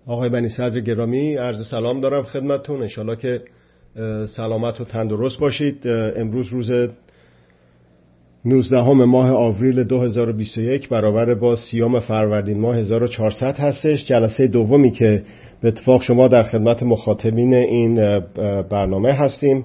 آقای بنی صدر گرامی، عرض سلام دارم خدمتتون. انشالله که سلامت و تندرست باشید. امروز روز 19 ماه آوریل 2021 برابر با 30 فروردین ماه 1400 هستش. جلسه دومی که به اتفاق شما در خدمت مخاطبین این برنامه هستیم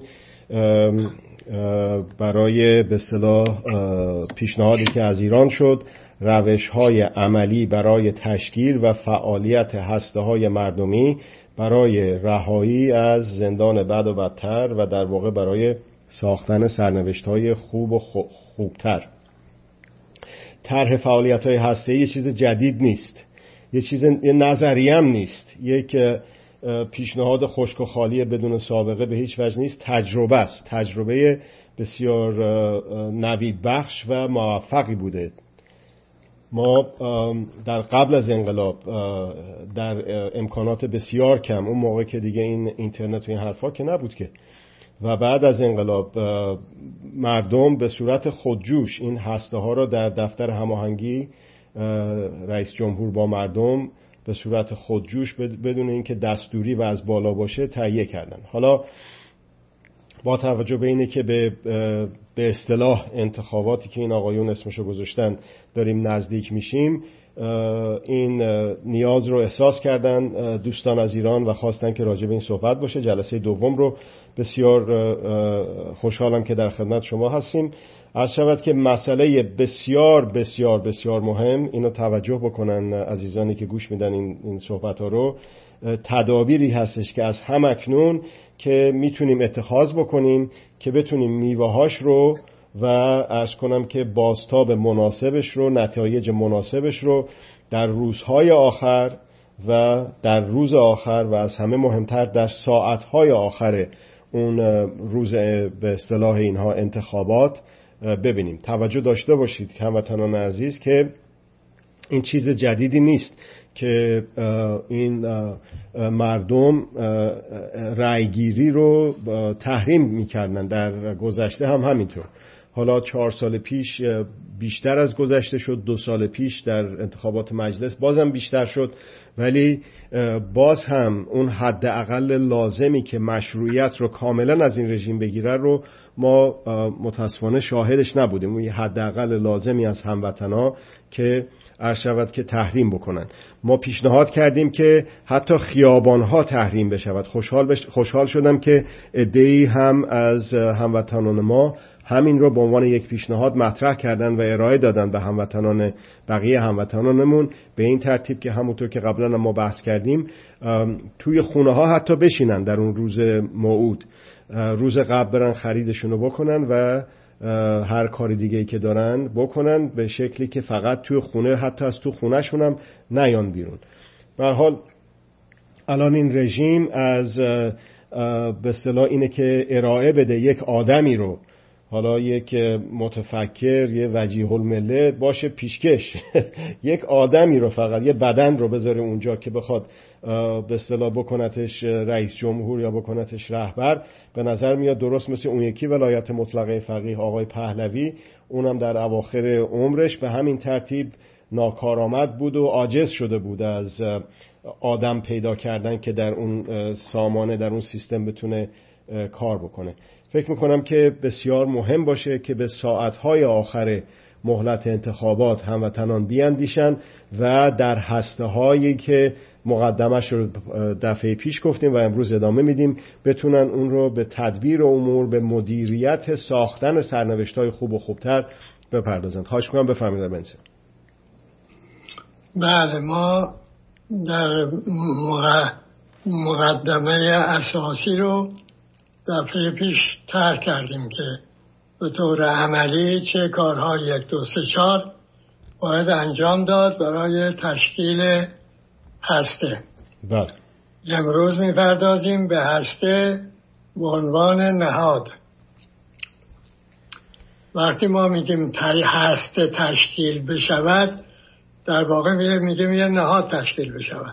برای به اصطلاح پیشنهادی که از ایران شد، روش‌های عملی برای تشکیل و فعالیت هسته‌های مردمی برای رهایی از زندان بد و بدتر و در واقع برای ساختن سرنوشت‌های خوب و خوبتر. طرح فعالیت‌های هسته‌ای یه چیز جدید نیست، یه نظریه هم نیست، یک پیشنهاد خشک و خالی بدون سابقه به هیچ وجه نیست. تجربه است، تجربه بسیار نوید بخش و موفقی بوده. ما در قبل از انقلاب در امکانات بسیار کم، اون موقع که دیگه این اینترنت و این حرفا که نبود که، و بعد از انقلاب مردم به صورت خودجوش این هسته ها را در دفتر هماهنگی رئیس جمهور با مردم به صورت خودجوش بدون اینکه دستوری و از بالا باشه تهیه کردن. حالا با توجه به اینه که به اصطلاح انتخاباتی که این آقایون اسمشو گذاشتن داریم نزدیک میشیم، این نیاز رو احساس کردن دوستان از ایران و خواستن که راجع به این صحبت باشه. جلسه دوم رو بسیار خوشحالم که در خدمت شما هستیم. عرض شود که مسئله بسیار بسیار بسیار مهم، اینو توجه بکنن عزیزانی که گوش میدن این صحبت ها رو، تدابیری هستش که از هم اکنون که میتونیم اتخاذ بکنیم که بتونیم میوه‌هاش رو و عرض کنم که بازتاب مناسبش رو، نتایج مناسبش رو در روزهای آخر و در روز آخر و از همه مهمتر در ساعتهای آخر اون روز به اصطلاح اینها انتخابات ببینیم. توجه داشته باشید که هموطنان عزیز که این چیز جدیدی نیست که این مردم رأیگیری رو تحریم میکردن. در گذشته هم همینطور. حالا 4 سال پیش بیشتر از گذشته شد، 2 سال پیش در انتخابات مجلس بازم بیشتر شد، ولی باز هم اون حداقل لازمی که مشروعیت رو کاملا از این رژیم بگیره رو ما متاسفانه شاهدش نبودیم. اون حداقل لازمی از هموطنا که عرض شود که تحریم بکنن. ما پیشنهاد کردیم که حتی خیابانها تحریم بشود. خوشحال شدم که عده‌ای هم از هموطنان ما همین رو به عنوان یک پیشنهاد مطرح کردن و ارائه دادن به هموطنان بقیه هموطنانمون، به این ترتیب که همونطور که قبلا ما بحث کردیم توی خونه ها حتی بشینن در اون روز موعود، روز قبل برن خریدشونو بکنن و هر کاری دیگه‌ای که دارن بکنن، به شکلی که فقط توی خونه، حتی از تو خونه‌شون هم نیان بیرون. به هر حال الان این رژیم از به اصطلاح اینه که ارائه بده یک آدمی رو، حالا یک متفکر، یه وجیه الملت باشه پیشکش یک آدمی رو، فقط یه بدن رو بذاره اونجا که بخواد به اصطلاح بکنتش رئیس جمهور یا بکنتش رهبر. به نظر میاد درست مثل اون یکی ولایت مطلقه فقیه آقای پهلوی، اونم در اواخر عمرش به همین ترتیب ناکارآمد بود و عاجز شده بود از آدم پیدا کردن که در اون سامانه، در اون سیستم بتونه کار بکنه. فکر میکنم که بسیار مهم باشه که به ساعتهای آخر مهلت انتخابات هموطنان بیاندیشن و در هسته‌هایی که مقدمش رو دفعه پیش گفتیم و امروز ادامه میدیم بتونن اون رو به تدبیر امور، به مدیریت ساختن سرنوشت‌های خوب و خوبتر بپردازن. خواهش می‌کنم بفرمایید بنویسید. بله، ما در مقدمه اساسی رو دفعه پیش طرح کردیم که به طور عملی چه کارهای 1 2 3 4 باید انجام داد برای تشکیل هسته. بله. امروز می‌پردازیم به هسته به عنوان نهاد. وقتی ما میگیم هسته تشکیل بشود، در واقع میگیم یه نهاد تشکیل بشود.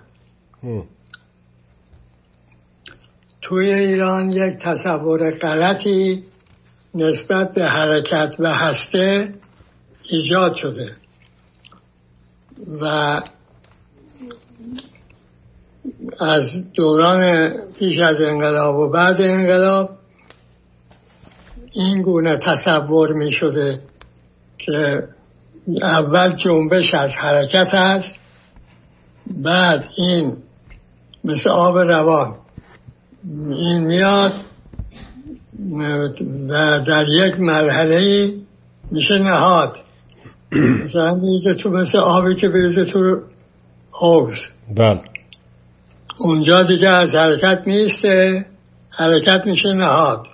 توی ایران یک تصور غلطی نسبت به حرکت و هسته ایجاد شده و از دوران پیش از انقلاب و بعد انقلاب این گونه تصور می شده که اول جنبش از حرکت است، بعد این مثل آب روان این میاد و در یک مرحله میشه نهاد. مثلا میریزه تو مثل آبی که بریزه تو حوض. بله. اونجا دیگه از حرکت میسته، حرکت میشه نهاد.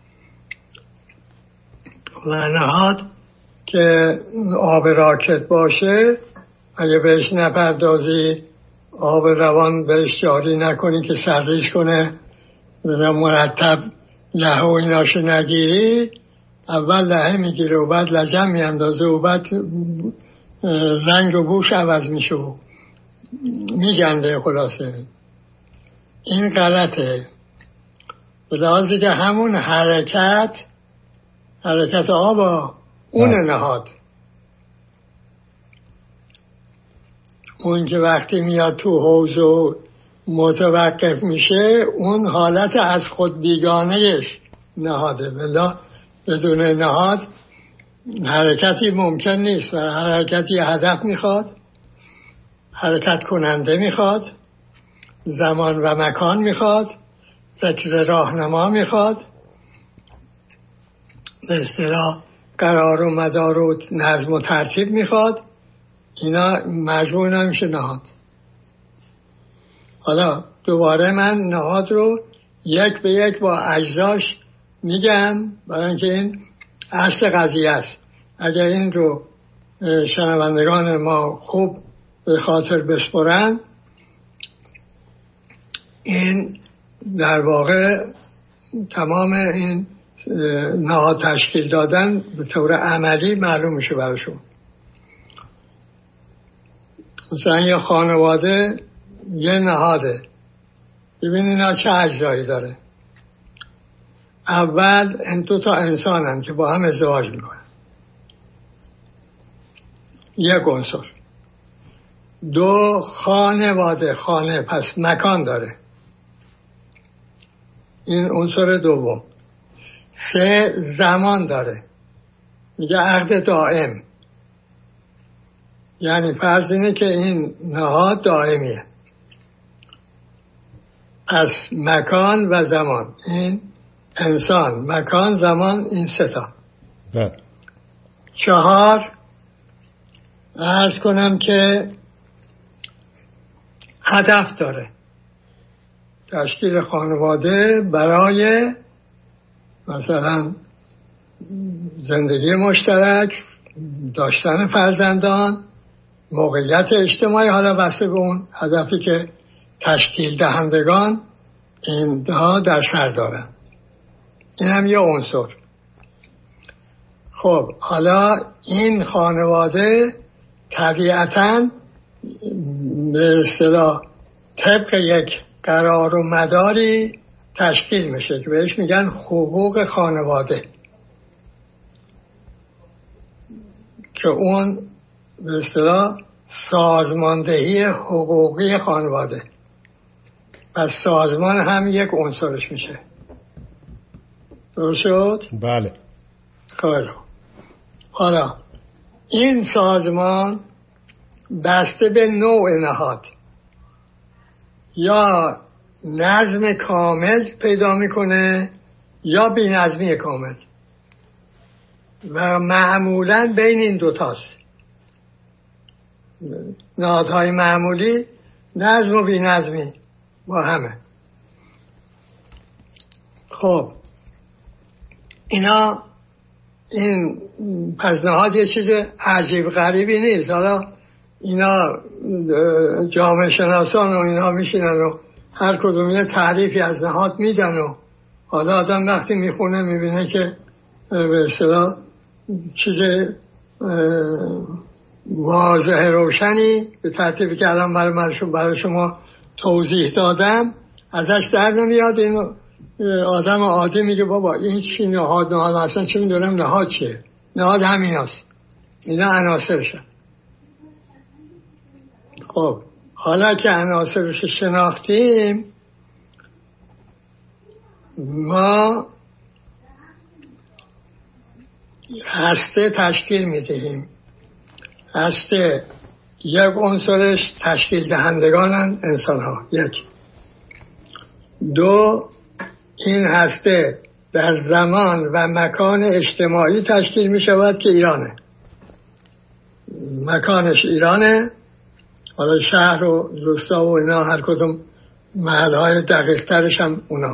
و نهاد که آب راکت باشه اگه بهش نپردازی، آب روان بهش جاری نکنی که سرریش کنه و مرتب لحه و ایناشو نگیری، اول لحه میگیره و بعد لجن میاندازه و بعد رنگ و بوش عوض میشه و میگنده. خلاصه این غلطه، به لحاظی که همون حرکت آبا اون نهاد. اون که وقتی میاد تو حوض و متوقف میشه اون حالت از خود بیگانهش نهاده. بلا بدون نهاد حرکتی ممکن نیست و حرکتی هدف میخواد، حرکت کننده میخواد، زمان و مکان میخواد، فکر راهنما میخواد، به اصطلاح قرار و مدار و نظم و ترتیب میخواد. اینا مجموع نمیشه نهاد. حالا دوباره من نهاد رو یک به یک با اجزاش میگم برای اینکه این اصل قضیه است. اگر این رو شنوندگان ما خوب به خاطر بسپرن، این در واقع تمام این نهاد تشکیل دادن به طور عملی معلوم میشه براشون. مثلا یه خانواده یه نهاده. ببینید اینا چه اجزایی داره. اول این دو تا انسانن که با هم ازدواج میکنن، یک عنصر. دو، خانواده، خانه پس مکان داره، این عنصر دوم. سه، زمان داره، میگه عقد دائم، یعنی فرض اینه که این نهاد دائمیه. پس مکان و زمان، این انسان، مکان، زمان، این سه تا. چهار، عرض کنم که هدف داره. تشکیل خانواده برای مثلا زندگی مشترک، داشتن فرزندان، موقعیت اجتماعی، حالا بسته به اون هدفی که تشکیل دهندگان اینها در سر دارن. این هم یه عنصر. خب حالا این خانواده طبیعتاً به اصطلاح طبق یک قرار و مداری تشکیل میشه که بهش میگن حقوق خانواده، که اون به اصطلاح سازماندهی حقوقی خانواده. پس سازمان هم یک عنصرش میشه. درست شد؟ بله. خیلی. حالا این سازمان بسته به نوع نهاد یا نظم کامل پیدا میکنه یا بی نظمی کامل، و معمولا بین این دوتاست. نهادهای معمولی نظم و بی نظمی با همه. خب اینا این پس نهاد یه چیز عجیب غریبی نیست. حالا اینا جامعه شناسان و اینا میشینن و هر کدوم یه تعریفی از نهاد میدن و حالا آدم وقتی میخونه میبینه که به اصطلاح چیز واضح روشنی به ترتیبی که الان برای شما توضیح دادم ازش در نمیاد. این آدم عادی میگه بابا این چی نهاد اصلا چه میدونم نهاد چیه؟ نهاد همین هست، اینا عناصرشن. خب حالا که عناصرش شناختیم، ما هسته تشکیل میدهیم. هسته یک عنصرش تشکیل دهندگانند انسان ها. یک. دو، این هسته در زمان و مکان اجتماعی تشکیل می شود که ایرانه. مکانش ایرانه، حالا شهر و روستا و اینا هر کدوم محلهای دقیق ترش هم اونا.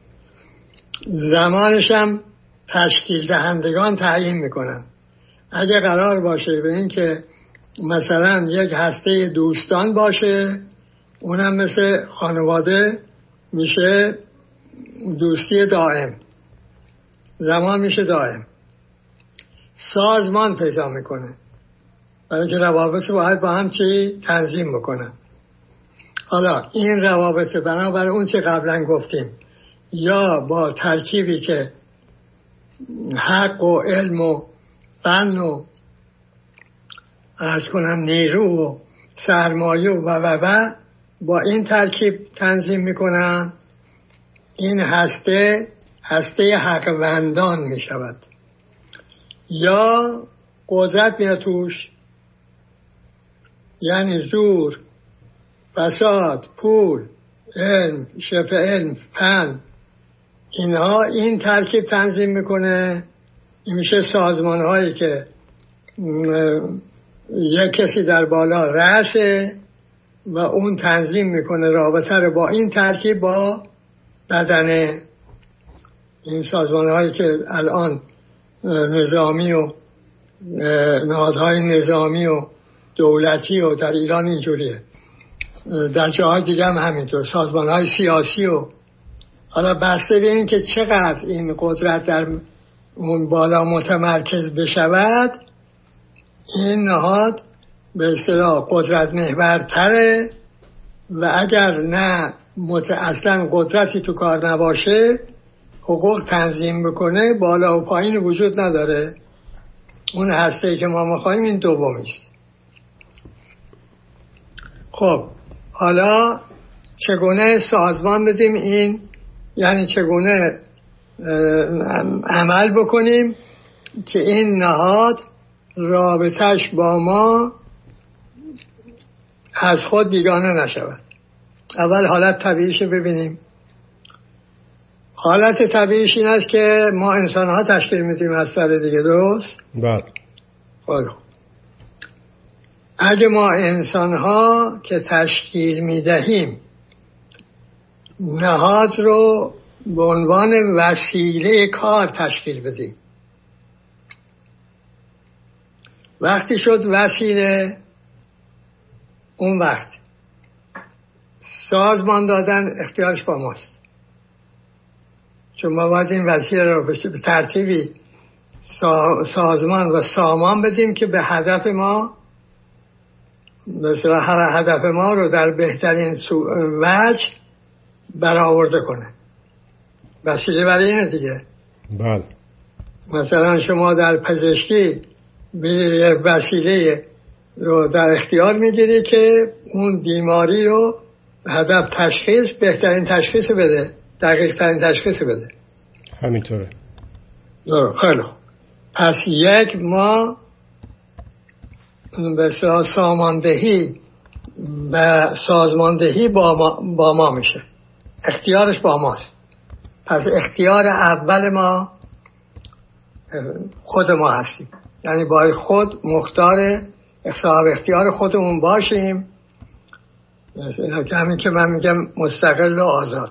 زمانش هم تشکیل دهندگان تعیین میکنن. اگه قرار باشه به این که مثلا یک هسته دوستان باشه، اونم مثل خانواده میشه دوستی دائم، زمان میشه دائم. سازمان پیدا میکنه، برای که روابط باید با هم چی تنظیم بکنن. حالا این روابط بنابراین اون چه قبلا گفتیم، یا با ترکیبی که حق و علم و فن و عرض کنم نیرو و سرمایه و با این ترکیب تنظیم میکنن، این هسته حقوندان می شود. یا قدرت میاد توش، یعنی زور، فساد، پول، علم، شبه علم، فن، اینها این ترکیب تنظیم میکنه. این میشه سازمان هایی که یک کسی در بالا رأسه و اون تنظیم میکنه رابطه رو با این ترکیب با بدنه. این سازمان هایی که الان نظامی و نهادهای نظامی و دولتی و در ایران اینجوریه، در جاهای دیگه هم همینطور، سازمان های سیاسی. و حالا بسته به این که چقدر این قدرت در اون بالا متمرکز بشود، این نهاد به اصطلاح قدرت محورتره و اگر نه اصلا قدرتی تو کار نباشه، حقوق تنظیم بکنه، بالا و پایین وجود نداره. اون هسته‌ای که ما می‌خوایم این دومیست. خب حالا چگونه سازمان بدیم این، یعنی چگونه عمل بکنیم که این نهاد رابطش با ما از خود بیگانه نشود. اول حالت طبیعیش ببینیم. حالت طبیعیش این است که ما انسان ها تشکیل میدیم از سر دیگه، درست؟ بله. اگه ما انسان ها که تشکیل میدهیم نهاد رو به عنوان وسیله کار تشکیل بدیم، وقتی شد وسیله، اون وقت سازمان دادن اختیارش با ماست، چون ما باید این وسیله رو به ترتیبی سازمان و سامان بدیم که به هدف ما، مثلا هدف ما رو در بهترین وجه برآورده کنه. وسیله برای اینه دیگه. بله. مثلا شما در پزشکی یک وسیله رو در اختیار میگیری که اون بیماری رو هدف تشخیص، بهترین تشخیص بده، دقیق ترین تشخیص بده. همینطوره. خیلی خوب. پس یک، ما به ساماندهی و سازماندهی با ما میشه، اختیارش با ماست. پس اختیار اول ما خود ما هستیم، یعنی باید خود مختار صاحب اختیار خودمون باشیم. همین که من میگم مستقل و آزاد،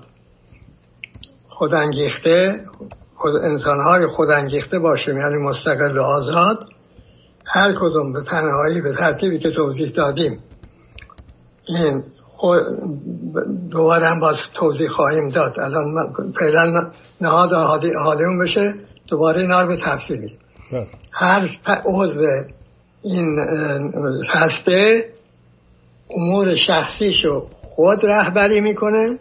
خودانگیخته، انسان‌های خودانگیخته باشیم، یعنی مستقل و آزاد. هر کدوم به تنهایی به ترتیبی که توضیح دادیم، این دوباره هم باز توضیح خواهیم داد. الان فعلا نهاد حالیمون بشه، دوباره اینا رو به تفصیل میدیم. هر عضو این هسته امور شخصیشو خود رهبری میکنه،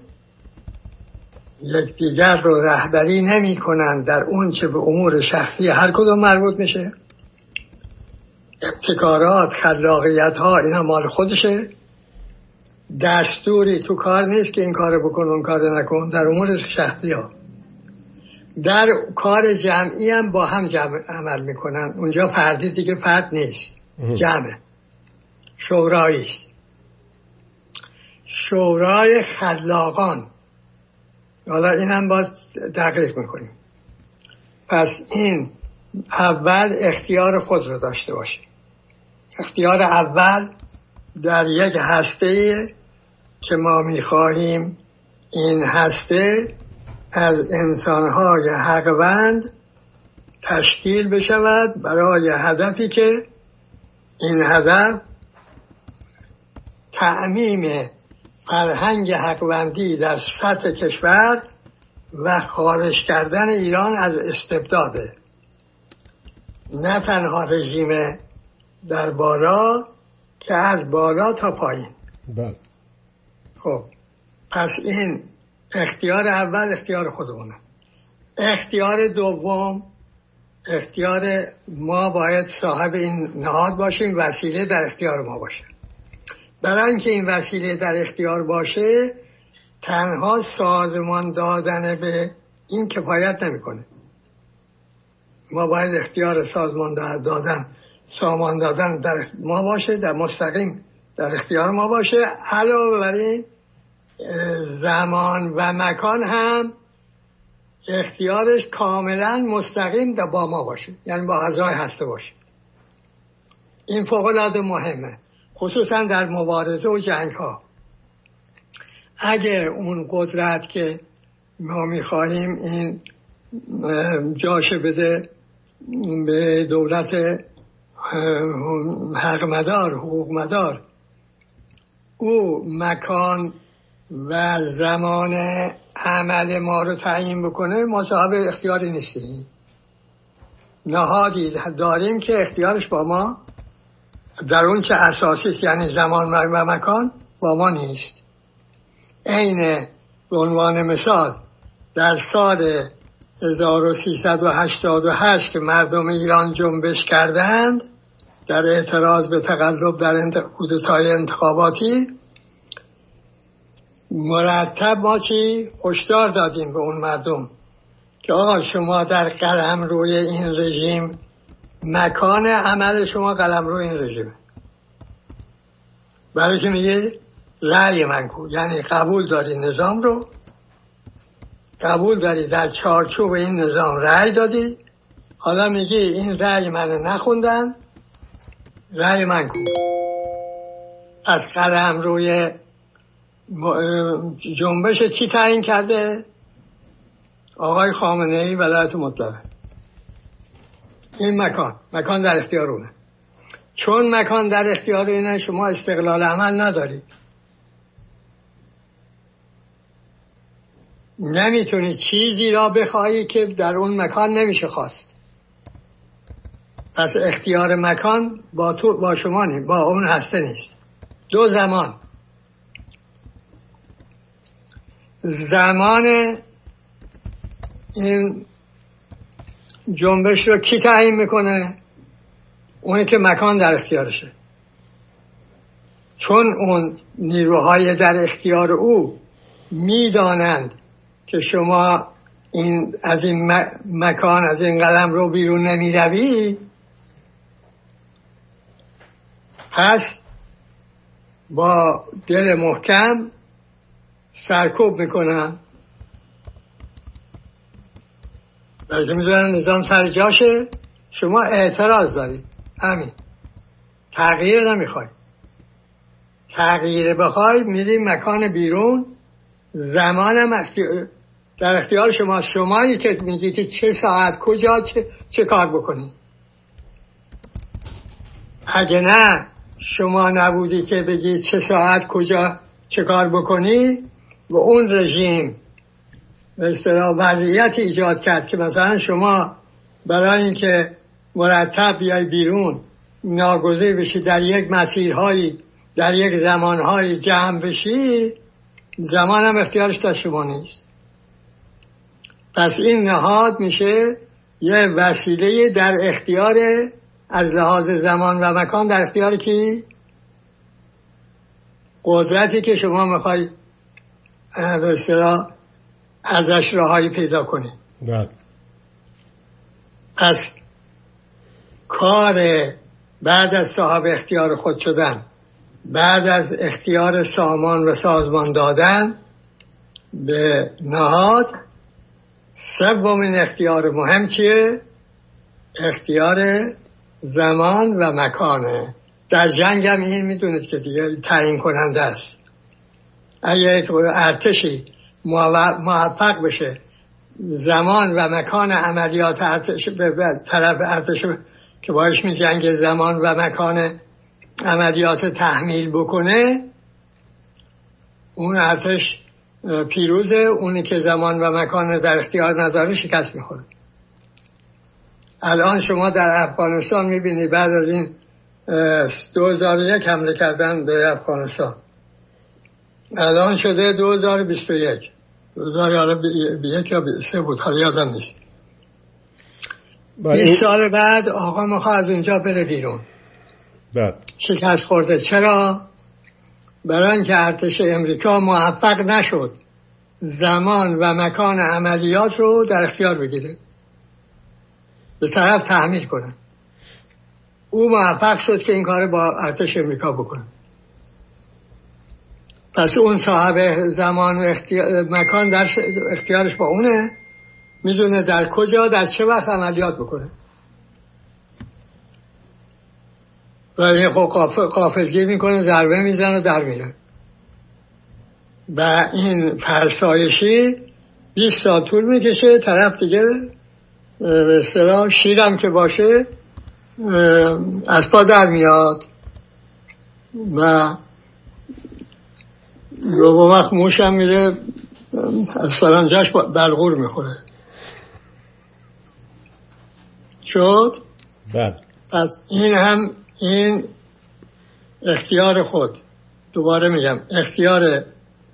یک دیگر رو رهبری نمی کنن در اون چه به امور شخصی هر کدوم مربوط میشه. ابتکارات، خلاقیت ها، اینا مال خودشه. دستوری تو کار نیست که این کارو بکن اون کارو نکن، در امور شخصی ها. در کار جمعی هم با هم عمل میکنن، اونجا فردی دیگه فرد نیست، جمعه، شورایی است، شورای خلاقان. حالا این هم باز دقیق میکنیم. پس این اول اختیار خود رو داشته باشه. اختیار اول در یک هسته که ما میخواهیم این هسته از انسانهای حقوند تشکیل بشود برای هدفی که این هدف تعمیم فرهنگ حقوندی در سطح کشور و خارج کردن ایران از استبداده، نه تنها رژیم در بالا که از بالا تا پایین. بله. خب پس این اختیار اول اختیار خودمونه. اختیار دوم، اختیار ما باید صاحب این نهاد باشیم، وسیله در اختیار ما باشه. برای اینکه این وسیله در اختیار باشه تنها سازمان دادن به این کفایت نمیکنه. ما باید اختیار سازمان دادن، سامان دادن در ما باشه، در مستقیم در اختیار ما باشه. علاوه بر این زمان و مکان هم اختیارش کاملا مستقیم با ما باشه، یعنی با اعضای هسته باشه. این فوق العاده مهمه، خصوصا در مبارزه و جنگ ها. اگه اون قدرت که ما میخواهیم این جاش بده به دولت حق مدار، حقوق مدار، او مکان و زمان عمل ما رو تعیین بکنه، ما صاحب اختیاری نیستیم. نهادی داریم که اختیارش با ما در اون چه اساسی یعنی زمان و مکان با ما نیست. عین به عنوان مثال در سال 1388 که مردم ایران جنبش کردند در اعتراض به تقلب در کودتای انتخاباتی، مرتب ما هشدار دادیم به اون مردم که آقا شما در قلمروی این رژیم، مکان عمل شما قلمروی این رژیمه. برای که میگه رأی منکو، یعنی قبول داری نظام رو، قبول داری در چارچوب این نظام رأی دادی، حالا میگی این رأی منو نخوندن، رأی منکو. از قلمروی جنبش کی تعیین کرده؟ آقای خامنه‌ای ولایت مطلقه. این مکان در اختیار اونه. چون مکان در اختیار اینه، شما استقلال عمل نداری، نمیتونی چیزی را بخوایی که در اون مکان نمیشه خواست. پس اختیار مکان با شما نیست، با اون هسته نیست. دو زمان این جنبش رو کی تعیین میکنه؟ اونی که مکان در اختیارشه. چون اون نیروهای در اختیار او میدانند که شما از این مکان، از این قلم رو بیرون نمی روی، پس با دل محکم سرکوب میکنن، برای که میدونن نظام سر جاشه، شما اعتراض دارید، همین، تغییر نمیخوای. تغییر بخوای میری مکان بیرون، زمانم در اختیار شما، شمایی که میگی که چه ساعت کجا چه کار بکنی. اگه نه شما نبودی که بگی چه ساعت کجا چه کار بکنی، و اون رژیم به اصطلاح وضعیت ایجاد کرد که مثلا شما برای اینکه مرتب بیای بیرون ناگزیر بشی، در یک مسیرهایی در یک زمانهایی جمع بشی، زمان هم اختیارش در شما نیست. پس این نهاد میشه یه وسیله در اختیار، از لحاظ زمان و مکان در اختیار کی؟ قدرتی که شما میخوای به اصطلاح ازش راهی پیدا کنی. پس کار بعد از صاحب اختیار خود شدن، بعد از اختیار سامان و سازمان دادن به نهاد، سومین اختیار مهم چیه؟ اختیار زمان و مکانه. در جنگ هم این میدونید که دیگه تعیین کننده است. اگه ارتشی موفق بشه زمان و مکان عملیات ارتش به طرف ارتش که باش می جنگ زمان و مکان عملیات تحمیل بکنه، اون ارتش پیروزه. اونی که زمان و مکان در اختیار نداره شکست میخوره. الان شما در افغانستان میبینید بعد از این 2001 حمله کردن به افغانستان، الان شده 2021 2001 یا 23 بود، حالا یادم نیست. 20 سال بعد آقا میخواد از اونجا بره بیرون. شکست خورده. چرا؟ برای اینکه ارتش امریکا موفق نشد زمان و مکان عملیات رو در اختیار بگیره، به طرف تحمیل کنه. او موفق شد که این کار با ارتش امریکا بکنه. پس اون صاحب زمان و مکان در اختیارش با اونه، میدونه در کجا در چه وقت عملیات بکنه. و این غافلگیر میکنه، ضربه میزنه، در میره. و این فرسایشی 20 سال طول میکشه. طرف دیگه به اصطلاح شیرم که باشه از پا در میاد و دو وقت موشم میره از فلانجاش بلغور میخوره. شد؟ بله. پس این اختیار خود، دوباره میگم اختیار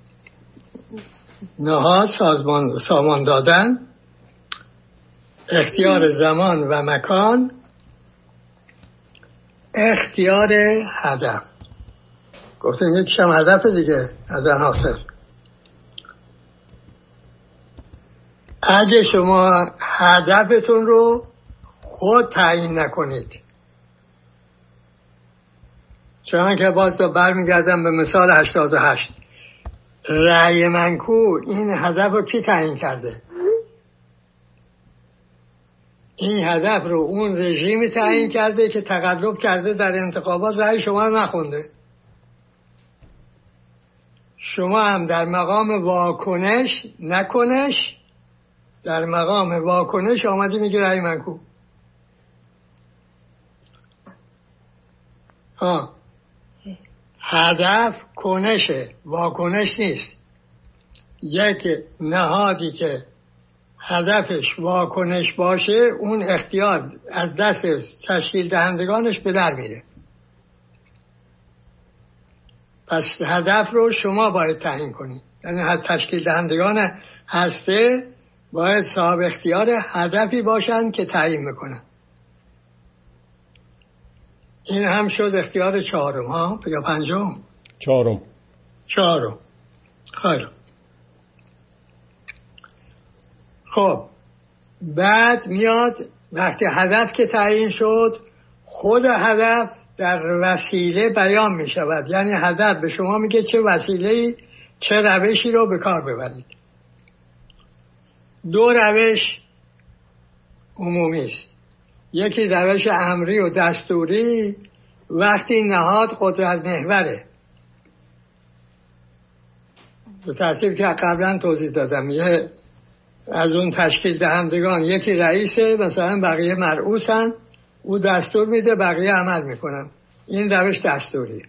نهاد سامان دادن، اختیار زمان و مکان، اختیار هدف. گفتم یکیش هم هدف دیگه از عناصر. اگه شما هدفتون رو خود تعیین نکنید، چون که باز تا برمیگردم به مثال 88 رأی منکو، این هدف رو کی تعیین کرده؟ این هدف رو اون رژیمی تعیین کرده که تقلب کرده در انتخابات، رأی شما رو نخونده. شما هم در مقام واکنش نکنش، در مقام واکنش آمدی میگی رأی منکو. هدف کنشه، واکنش نیست. یک نهادی که هدفش واکنش باشه، اون اختیار از دست تشکیل دهندگانش به در میره. پس هدف رو شما باید تعیین کنید. یعنی تشکیل دهندگان هسته باید صاحب اختیار هدفی باشن که تعیین میکنن. این هم شد اختیار چهارم یا پنجم؟ چهارم. خیلی خب. بعد میاد وقتی هدف که تعیین شد، خود هدف در وسیله بیان می شود. یعنی هدف به شما میگه چه وسیله‌ای، چه روشی رو به کار ببرید. دو روش عمومی است. یکی روش امری و دستوری، وقتی نهاد قدرت محوره، به ترتیب که قبلا توضیح دادم. یه از اون تشکیل دهندگان یکی رئیسه، مثلا بقیه مرئوسن، او دستور میده، بقیه عمل میکنن. این روش دستوری.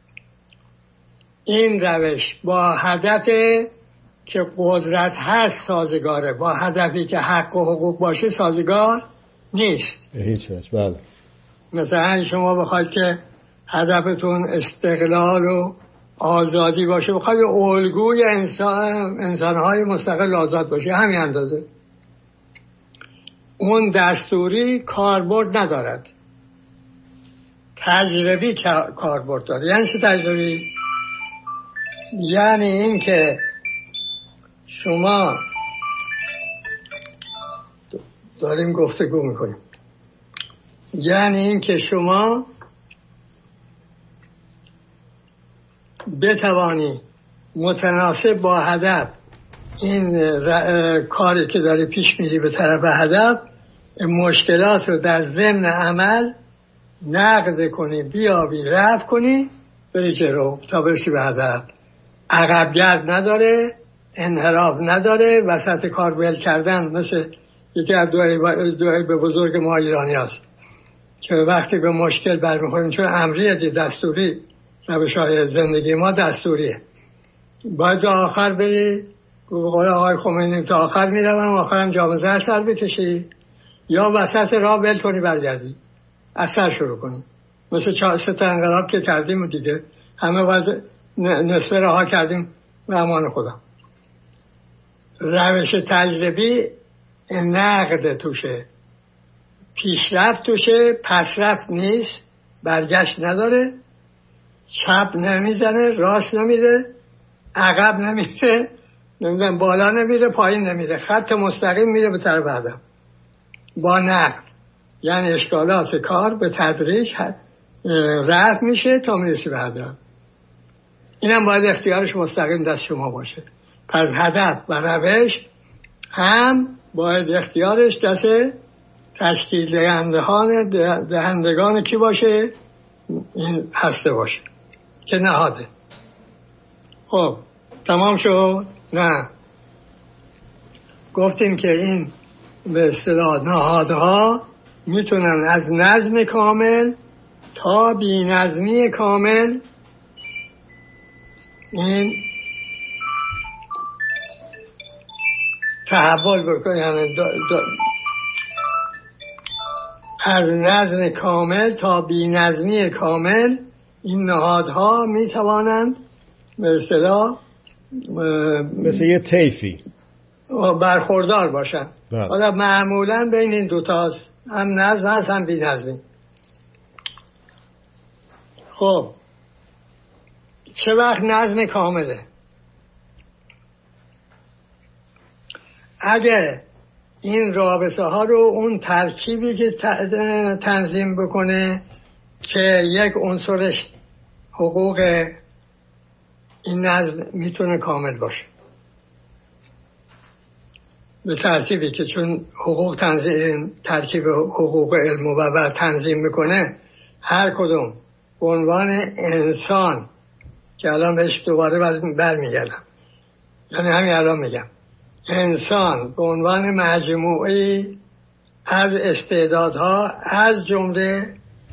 این روش با هدف که قدرت هست سازگاره، با هدفی که حق و حقوق باشه سازگار نیست. هیچ وجه. بله. مثلا شما بخواید که هدفتون استقلال و آزادی باشه، بخواید الگوی انسانهای مستقل آزاد باشه، همین اندازه. اون دستوری کاربرد تجربی کاربرد داره. یعنی چه تجربی؟ یعنی این که شما داریم گفتگو میکنیم، یعنی این که شما بتوانی متناسب با هدف این کاری که داری پیش میری به طرف هدف، مشکلات رو در ضمن عمل نقد کنی، بیابی، رفع کنی، بری جلو تا برسی به هدف. عقبگرد نداره، انحراف نداره، وسط کار ول کردن مثل یکی از دعای به بزرگ ما ایرانی هست که وقتی به مشکل برمیخوریم، چون امریه دستوری، روش های زندگی ما دستوریه، باید تا آخر بری. قول آقای خمینی تا آخر میروم، آخرم جام زر سر بکشی، یا وسط راه ول کنی برگردی از سر شروع کنی، مثل 4 تا انقلاب که کردیم دیگه، همه باید نصف راه کردیم به امان خدا. روش تجربی نقد توشه، پیشرفت توشه، پسرفت نیست، برگشت نداره، چپ نمیزنه، راست نمیره، عقب نمیره، نمیدونم بالا نمیره، پایین نمیره، خط مستقیم میره به طرف هدف با نقد. یعنی اشکالات کار به تدریج رفع میشه تا میرسی به هدف. اینم باید اختیارش مستقیم دست شما باشه. پس هدف و روش هم باید اختیارش دست تشکیل دهندگان کی باشه؟ این هسته باشه که نهاده. خب تمام شد؟ نه، گفتیم که این به اصطلاح نهادها میتونن از نظم کامل تا بی نظمی کامل این تحول بکنن، یعنی از نظم کامل تا بی نظمی کامل این نهادها میتوانند به اصطلاح مثل یه طیفی برخوردار باشن. حالا معمولا بین این دوتاست، هم نظم هست هم بی نظمی. خب چه وقت نظم کامله؟ اگه این رابطه ها رو اون ترکیبی که تنظیم بکنه که یک عنصرش حقوق، این نظم میتونه کامل باشه به ترتیبی که چون حقوق ترکیب حقوق علم و تنظیم میکنه، هر کدوم به عنوان انسان که الان بهش دوباره برمیگردم، یعنی همین الان میگم انسان به عنوان مجموعی از استعدادها، از جمله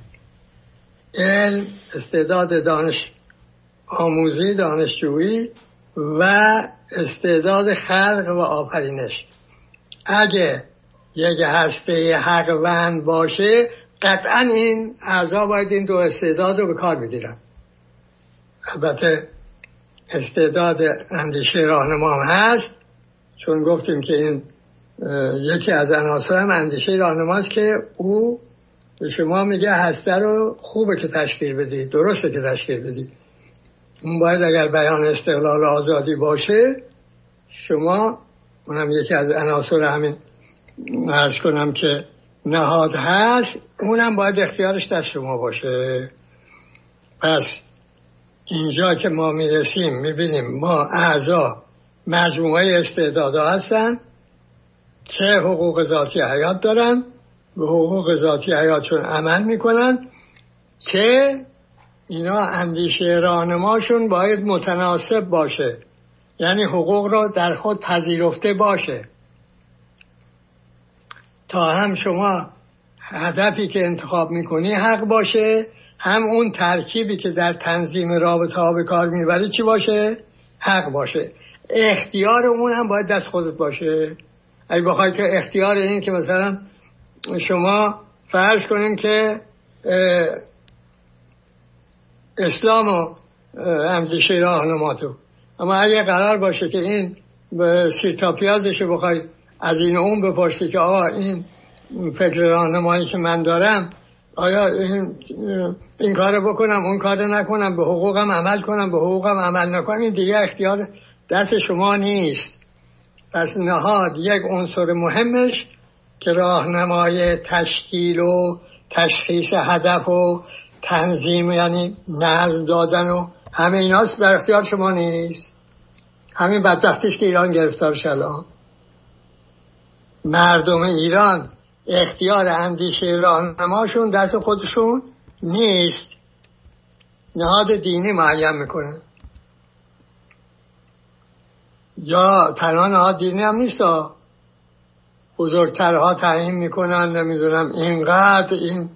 علم، استعداد دانش آموزی، دانشجویی و استعداد خلق و آفرینش، اگه یک هسته حقوند باشه قطعا این اعضا باید این دو استعداد رو به کار بگیرن. البته استعداد اندیشه راهنما هم هست، چون گفتیم که این یکی از عناصر هم اندیشه راهنماست که او به شما میگه هسته رو خوبه که تشکیل بدید، درسته که تشکیل بدید. اون باید اگر بیان استقلال و آزادی باشه، شما اونم یکی از عناصر همین عرض کنم که نهاد هست، اونم باید اختیارش دست شما باشه. پس اینجا که ما میرسیم میبینیم ما اعضا مجموعه استعدادها هستن که حقوق ذاتی حیات دارن، به حقوق ذاتی حیاتشون عمل میکنن، که اینا اندیشه راهنماشون باید متناسب باشه، یعنی حقوق را در خود پذیرفته باشه تا هم شما هدفی که انتخاب میکنی حق باشه، هم اون ترکیبی که در تنظیم رابطه ها به کار میبری چی باشه؟ حق باشه. اختیار اون هم باید دست خودت باشه. اگه بخوای که اختیار این که مثلا شما فرض کنیم که اسلام و اندیشه راهنماتو، اما اگه قرار باشه که این به سیتا پیازشو بخوای از این اون بپرسی که آقا این فکر راهنمایی که من دارم آیا این کار بکنم اون کار نکنم، به حقوقم عمل کنم به حقوقم عمل نکنم، این دیگه اختیار دست شما نیست. پس نهاد یک عنصر مهمش که راهنمای تشکیل و تشخیص هدف و تنظیم، یعنی نظم دادن و همه ایناست، در اختیار شما نیست. همین بدبختیش که ایران گرفتار شد. مردم ایران اختیار اندیشه راهنماشون دست خودشون نیست، نهاد دینی معین میکنه. یا تنها نهاد دینی هم نیست، بزرگترها تعیین میکنن، نمیدونم اینقدر این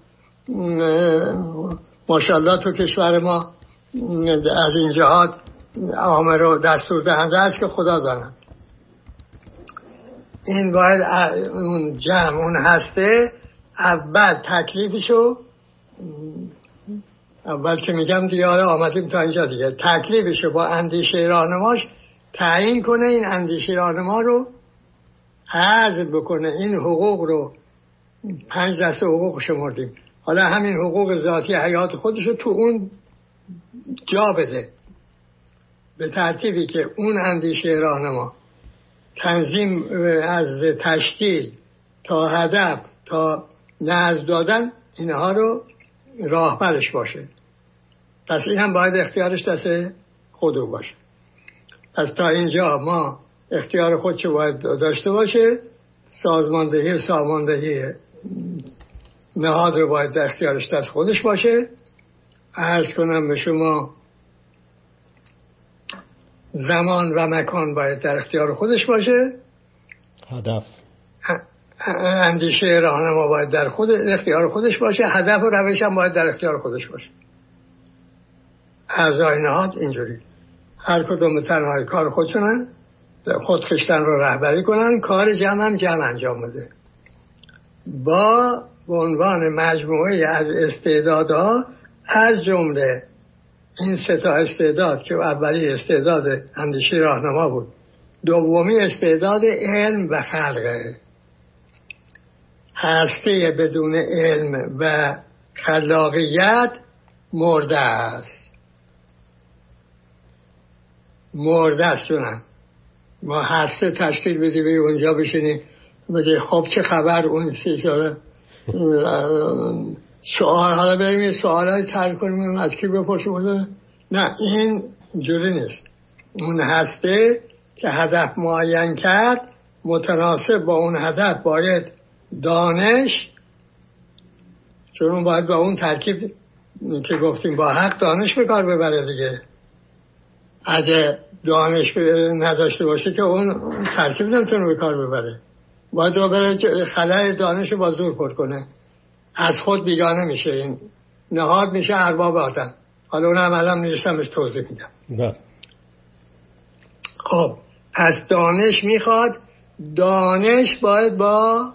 ماشاءالله تو کشور ما از این جهات آمر و دستور دهنده است که خدا داند. این باید اون جمع اون هسته اول تکلیفشو، اول که میگم دیگه آمدیم تا اینجا دیگه، تکلیفشو با اندیشه راهنماش تعیین کنه، این اندیشه راهنما رو حذف بکنه. این حقوق رو 5 دسته حقوق شمردیم، حالا همین حقوق ذاتی حیات خودشو تو اون جا بده، به ترتیبی که اون اندیشه راهنما تنظیم از تشکیل تا هدف تا نظم دادن اینها رو راهبرش باشه. پس این هم باید اختیارش دست خودو باشه. پس تا اینجا ما اختیار خودشو باید داشته باشه، سازماندهی نهاد رو باید در اختیارش دست خودش باشه. عرض کنم به شما زمان و مکان باید در اختیار خودش باشه، هدف اندیشه راهنما باید در اختیار خودش باشه، هدف و روش هم باید در اختیار خودش باشه. اعضای نهاد اینجوری هر کدوم به تنهایی کار خودشونن، خود خشتن رو رهبری کنن، کار جمع هم جمع انجام بده، با به عنوان مجموعه از استعدادها، از جمله این 3 استعداد که اولی استعداد اندیشه راهنما بود، دومی استعداد علم و خلقه. هسته بدون علم و خلاقیت مرده است، مرده است. جونم ما هسته تشکیل بدی بری اونجا بشینی بگی خب چه خبر، اون چیزاره سوال، حالا بریم یه سوالای طرح کنیم از کی بپرسیم. نه، این جوری نیست. اون هسته که هدف معین کرد، متناسب با اون هدف باید دانش، چون اون باید با اون ترکیب که گفتیم با حق دانش به کار ببره دیگه. اگه دانش نداشته باشه که اون ترکیب نمیتونه به کار ببره، باید رو بره خلای دانش رو با زور پر کنه. از خود بیگانه میشه، این نهاد میشه ارباب آدم. حالا اون هم الان میرسمش توضیح میدم. خب پس دانش میخواد، دانش باید با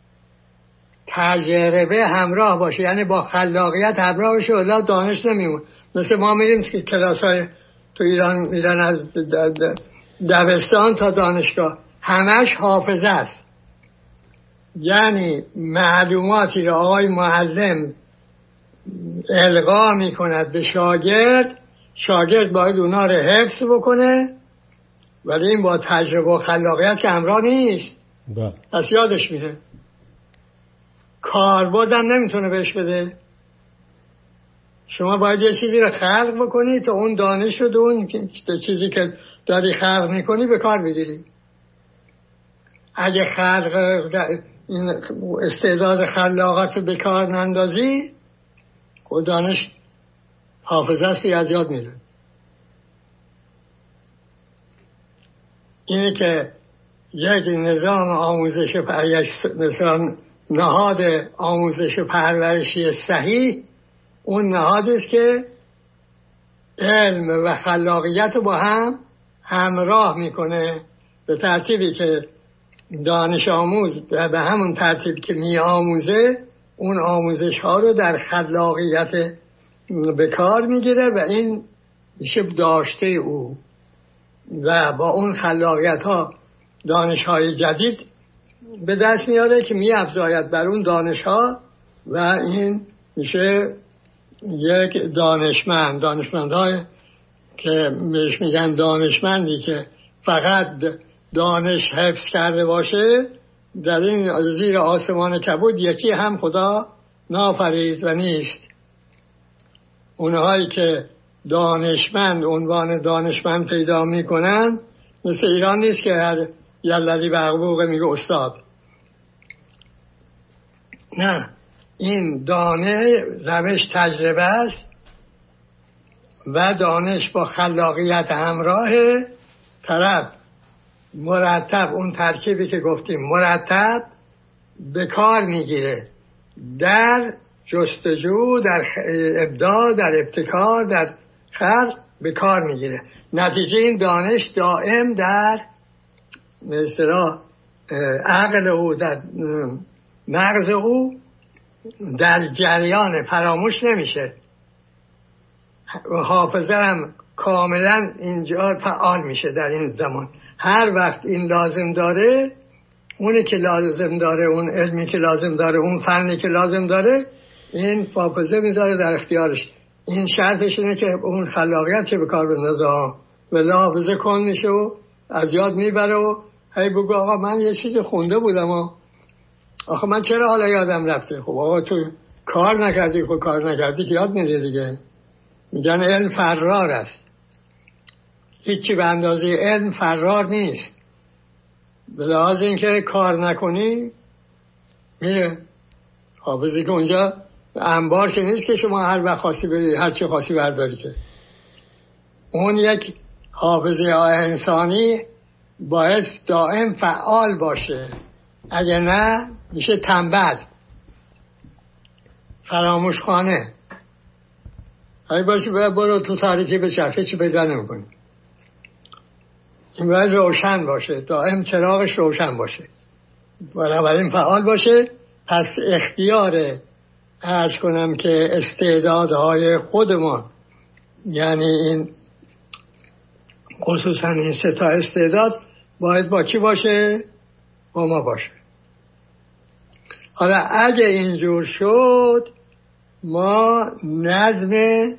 تجربه همراه باشه، یعنی با خلاقیت همراه باشه، ولی دانش نمیمون. مثل ما میریم که کلاسای تو ایران میرن از دبستان تا دانشگاه، همش حافظه است، یعنی معلوماتی رو آقای معلم القا میکند به شاگرد، شاگرد باید اونا رو حفظ بکنه، ولی این با تجربه و خلاقیت که همراه نیست. پس یادش میره، کاربرد هم نمیتونه بهش بده. شما باید یه چیزی رو خلق بکنی تا اون دانش رو اون چیزی که داری خلق میکنی به کار بگیری. اگه خلق این استعداد خلاقت به کار نندازی، خود دانش حافظه است از یاد میره. اینه که یک نظام آموزش مثلا نهاد آموزش و پرورشی صحیح اون نهادی است که علم و خلاقیت رو با هم همراه میکنه، به ترتیبی که دانش آموز به همون ترتیب که می آموزه اون آموزش ها رو در خلاقیت به کار میگیره و این میشه داشته او، و با اون خلاقیت ها دانش های جدید به دست میاره که می افزاید بر اون دانش ها و این میشه یک دانشمندهای که بهش میگن دانشمندی که فقط دانش حفظ کرده باشه، در این زیر آسمان کبود یکی هم خدا نافرید و نیست. اونهایی که دانشمند عنوان دانشمند پیدا میکنن مثل ایران نیست که هر یلدی بغبوغه میگه استاد. نه، این دانه روش تجربه است و دانش با خلاقیت همراه طرف مرتب اون ترکیبی که گفتیم مرتب به کار میگیره در جستجو، در ابداع، در ابتکار، در خلق به کار میگیره. نتیجه این دانش دائم در مثلا عقل او، در مغز او در جریان، فراموش نمیشه. حافظه هم کاملا اینجا فعال میشه در این زمان. هر وقت این لازم داره، اونی که لازم داره، اون علمی که لازم داره، اون فنی که لازم داره، این حافظه میذاره در اختیارش. این شرطش اینه که اون خلاقیت چه به کار بندازه و حافظه کن میشه و از یاد میبره و هی بگو آقا من یه چیز خونده بودم آخه من چرا حالا یادم رفته؟ خب آقا تو کار نکردی، خب کار نکردی که یاد میره دیگه. میگن علم فرار است. هیچی به اندازه علم فرار نیست. به لحاظ اینکه کار نکنی میره. حافظی که اونجا انبار که نیست که شما هر وقت خاصی بری هر چی خاصی برداری، که اون یک حافظه انسانی باید دائم فعال باشه. اگه نه میشه تنبل، فراموشخانه. هی باشی باید برو تو تاریکی بچرخه، چی پیدا نمی‌کنی. این باید روشن باشه، دائم چراغش روشن باشه، بنابراین فعال باشه. پس اختیار عرض کنم که استعدادهای خودمان، یعنی این خصوصا این سه تا استعداد باید با کی باشه؟ با ما باشه. حالا اگه اینجور شد ما نظم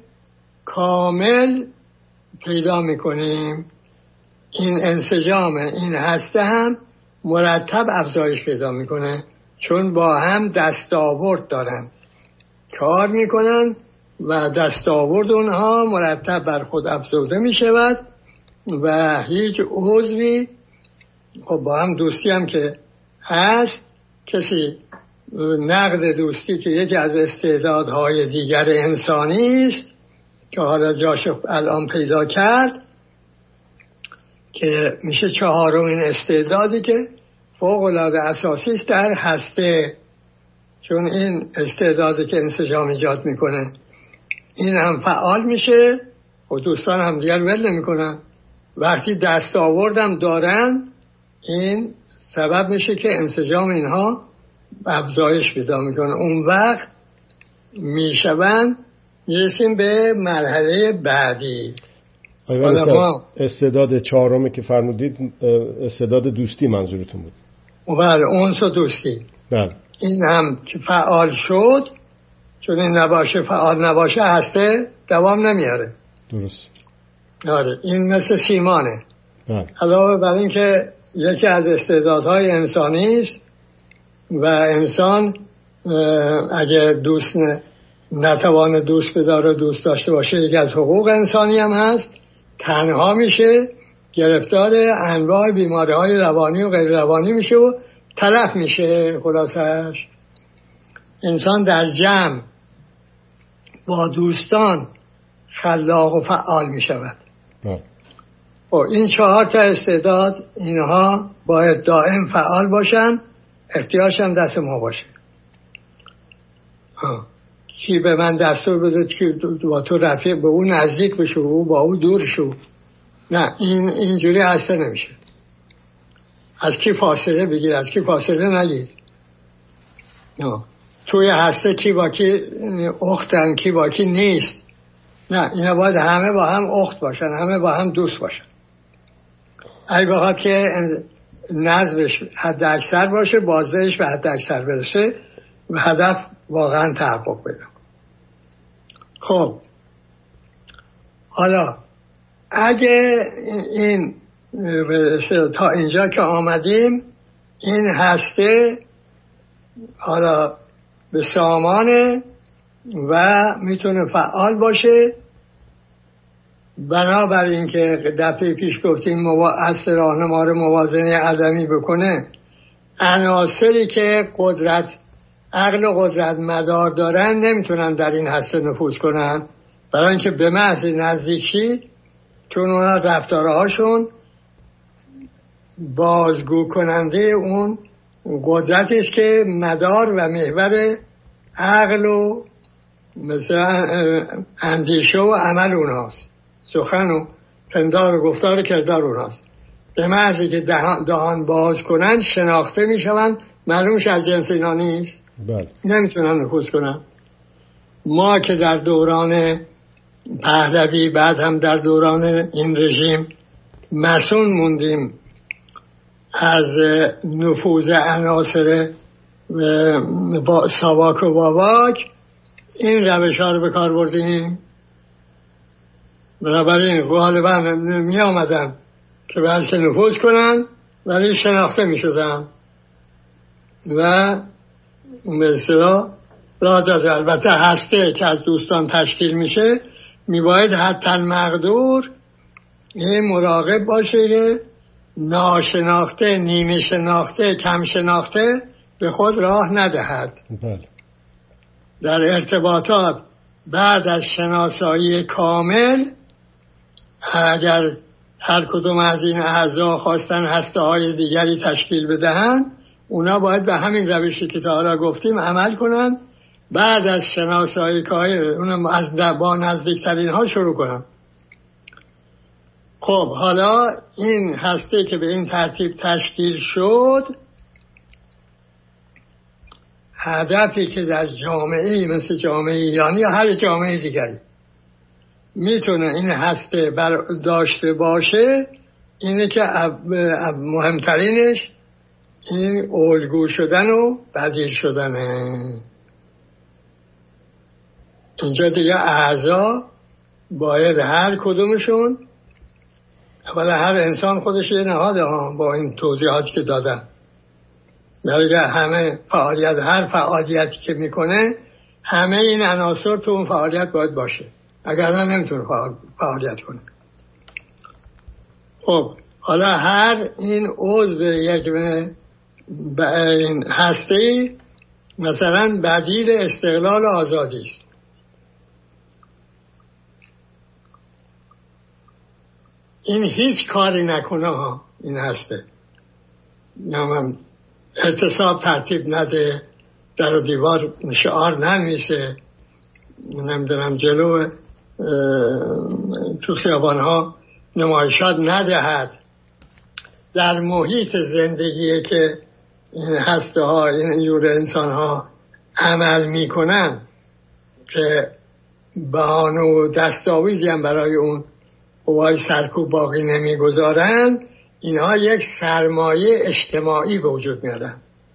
کامل پیدا میکنیم. این انسجام این هسته هم مرتب افزایش پیدا میکنه، چون با هم دستاورد دارن، کار میکنن و دستاورد اونها مرتب بر خود افزوده میشود و هیچ عضوی، خب با هم دوستی هم که هست، کسی نقد دوستی که یکی از استعدادهای دیگر انسانی است که حالا جاشو الان پیدا کرد، که میشه چهارمین استعدادی که فوق العاده اساسی است در هسته، چون این استعدادی که انسجام ایجاد میکنه این هم فعال میشه و دوستان هم دیگر ول نمیکنن. وقتی دست آوردم دارن، این سبب میشه که انسجام اینها افزایش پیدا میکنه. اون وقت میشون میرسیم به مرحله بعدی. استعداد چهارمی که فرمودید استعداد دوستی منظورتون بود؟ بله، اونس و دوستی. بله. این هم که فعال شد، چون این نباشه، فعال نباشه، هسته دوام نمیاره. درست. آره، این مثل سیمانه. بله. علاوه بر این که یکی از استعدادهای انسانی است و انسان اگه دوست نتوانه دوست بداره، دوست داشته باشه، یکی از حقوق انسانی هم هست، تنها میشه، گرفتار انواع بیماری‌های روانی و غیر روانی میشه و تلف میشه. خلاصش انسان در جمع با دوستان خلاق و فعال میشود. این 4 تا استعداد اینها باید دائم فعال باشن، اختیارش هم دست ما باشه. کی به من دستور بده که با تو رفیق، به اون نزدیک بشو، او با او دور شو. نه، اینجوری هسته نمیشه. از کی فاصله بگیر، از کی فاصله نگیر. توی هسته کی با کی اختن، کی با کی نیست. نه، اینا باید همه با هم اخت باشن، همه با هم دوست باشن. اگه بخواد که نظمش حد اکثر باشه، بازدهش به حد اکثر برسه و هدف واقعا تحقق پیدا. خب حالا اگه این تا اینجا که آمدیم، این هسته حالا به سامانه و میتونه فعال باشه. بنابراین که دفعه پیش گفتیم هسته راهنما رو موازنه عدمی بکنه، عناصری که عقل و قدرت مدار دارن نمیتونن در این هسته نفوذ کنن، برای اینکه به محض نزدیکی چون اونا رفتارهاشون بازگو کننده اون قدرتی است که مدار و محور عقل و مثلا اندیشه و عمل اوناست، سخن و پندار و گفتار و کردار اوناست. به محضی که دهان باز کنن شناخته میشون، معلومش از جنس اینا نیست، نمیتونن نفوذ کنن. ما که در دوران پهلوی بعد هم در دوران این رژیم مسئول موندیم از نفوذ عناصر ساواک و باباک، این روش ها رو به کار بردیم. بنابراین غالبا می آمدن که بلکه نفوذ کنن ولی شناخته می شدن و مثلا را داده. البته هسته که از دوستان تشکیل میشه میباید حتی مقدور این مراقب باشه که ناشناخته، نیمه شناخته، کم شناخته به خود راه ندهد. در ارتباطات بعد از شناسایی کامل، اگر هر کدوم از این اعضا خواستن هسته های دیگری تشکیل بدهن، اونا باید به همین روشی که تا حالا گفتیم عمل کنن. بعد از شناسایی کامل اونا از با نزدیکترین ها شروع کنن. خب حالا این هسته که به این ترتیب تشکیل شد، هدفی که در جامعه مثل جامعه ایرانی یا هر جامعه دیگری میتونه این هسته داشته باشه، اینه که مهمترینش این الگو شدن و بدیل شدنه. اینجا دیگه اعضا باید هر کدومشون، اولا هر انسان خودش یه نهاده با این توضیحاتی که دادن، برای همه فعالیت، هر فعالیتی که میکنه همه این عناصر تو اون فعالیت باید باشه، اگر نه نمیتونه فعالیت کنه. خب حالا هر این عضو یک این هسته‌ای مثلا بدیل استقلال آزادی است. این هیچ کاری نکنه ها، این هسته نمیم اعتصاب ترتیب نده، در و دیوار شعار ننویسه، نمیدونم جلو تو خیابان ها نمایشات ندهد. در محیط زندگی که این هسته ها، این جور انسان ها عمل میکنن که بهانه و دستاویزی هم برای اون قوای سرکوب باقی نمیگذارن، اینها یک سرمایه اجتماعی به وجود میارن.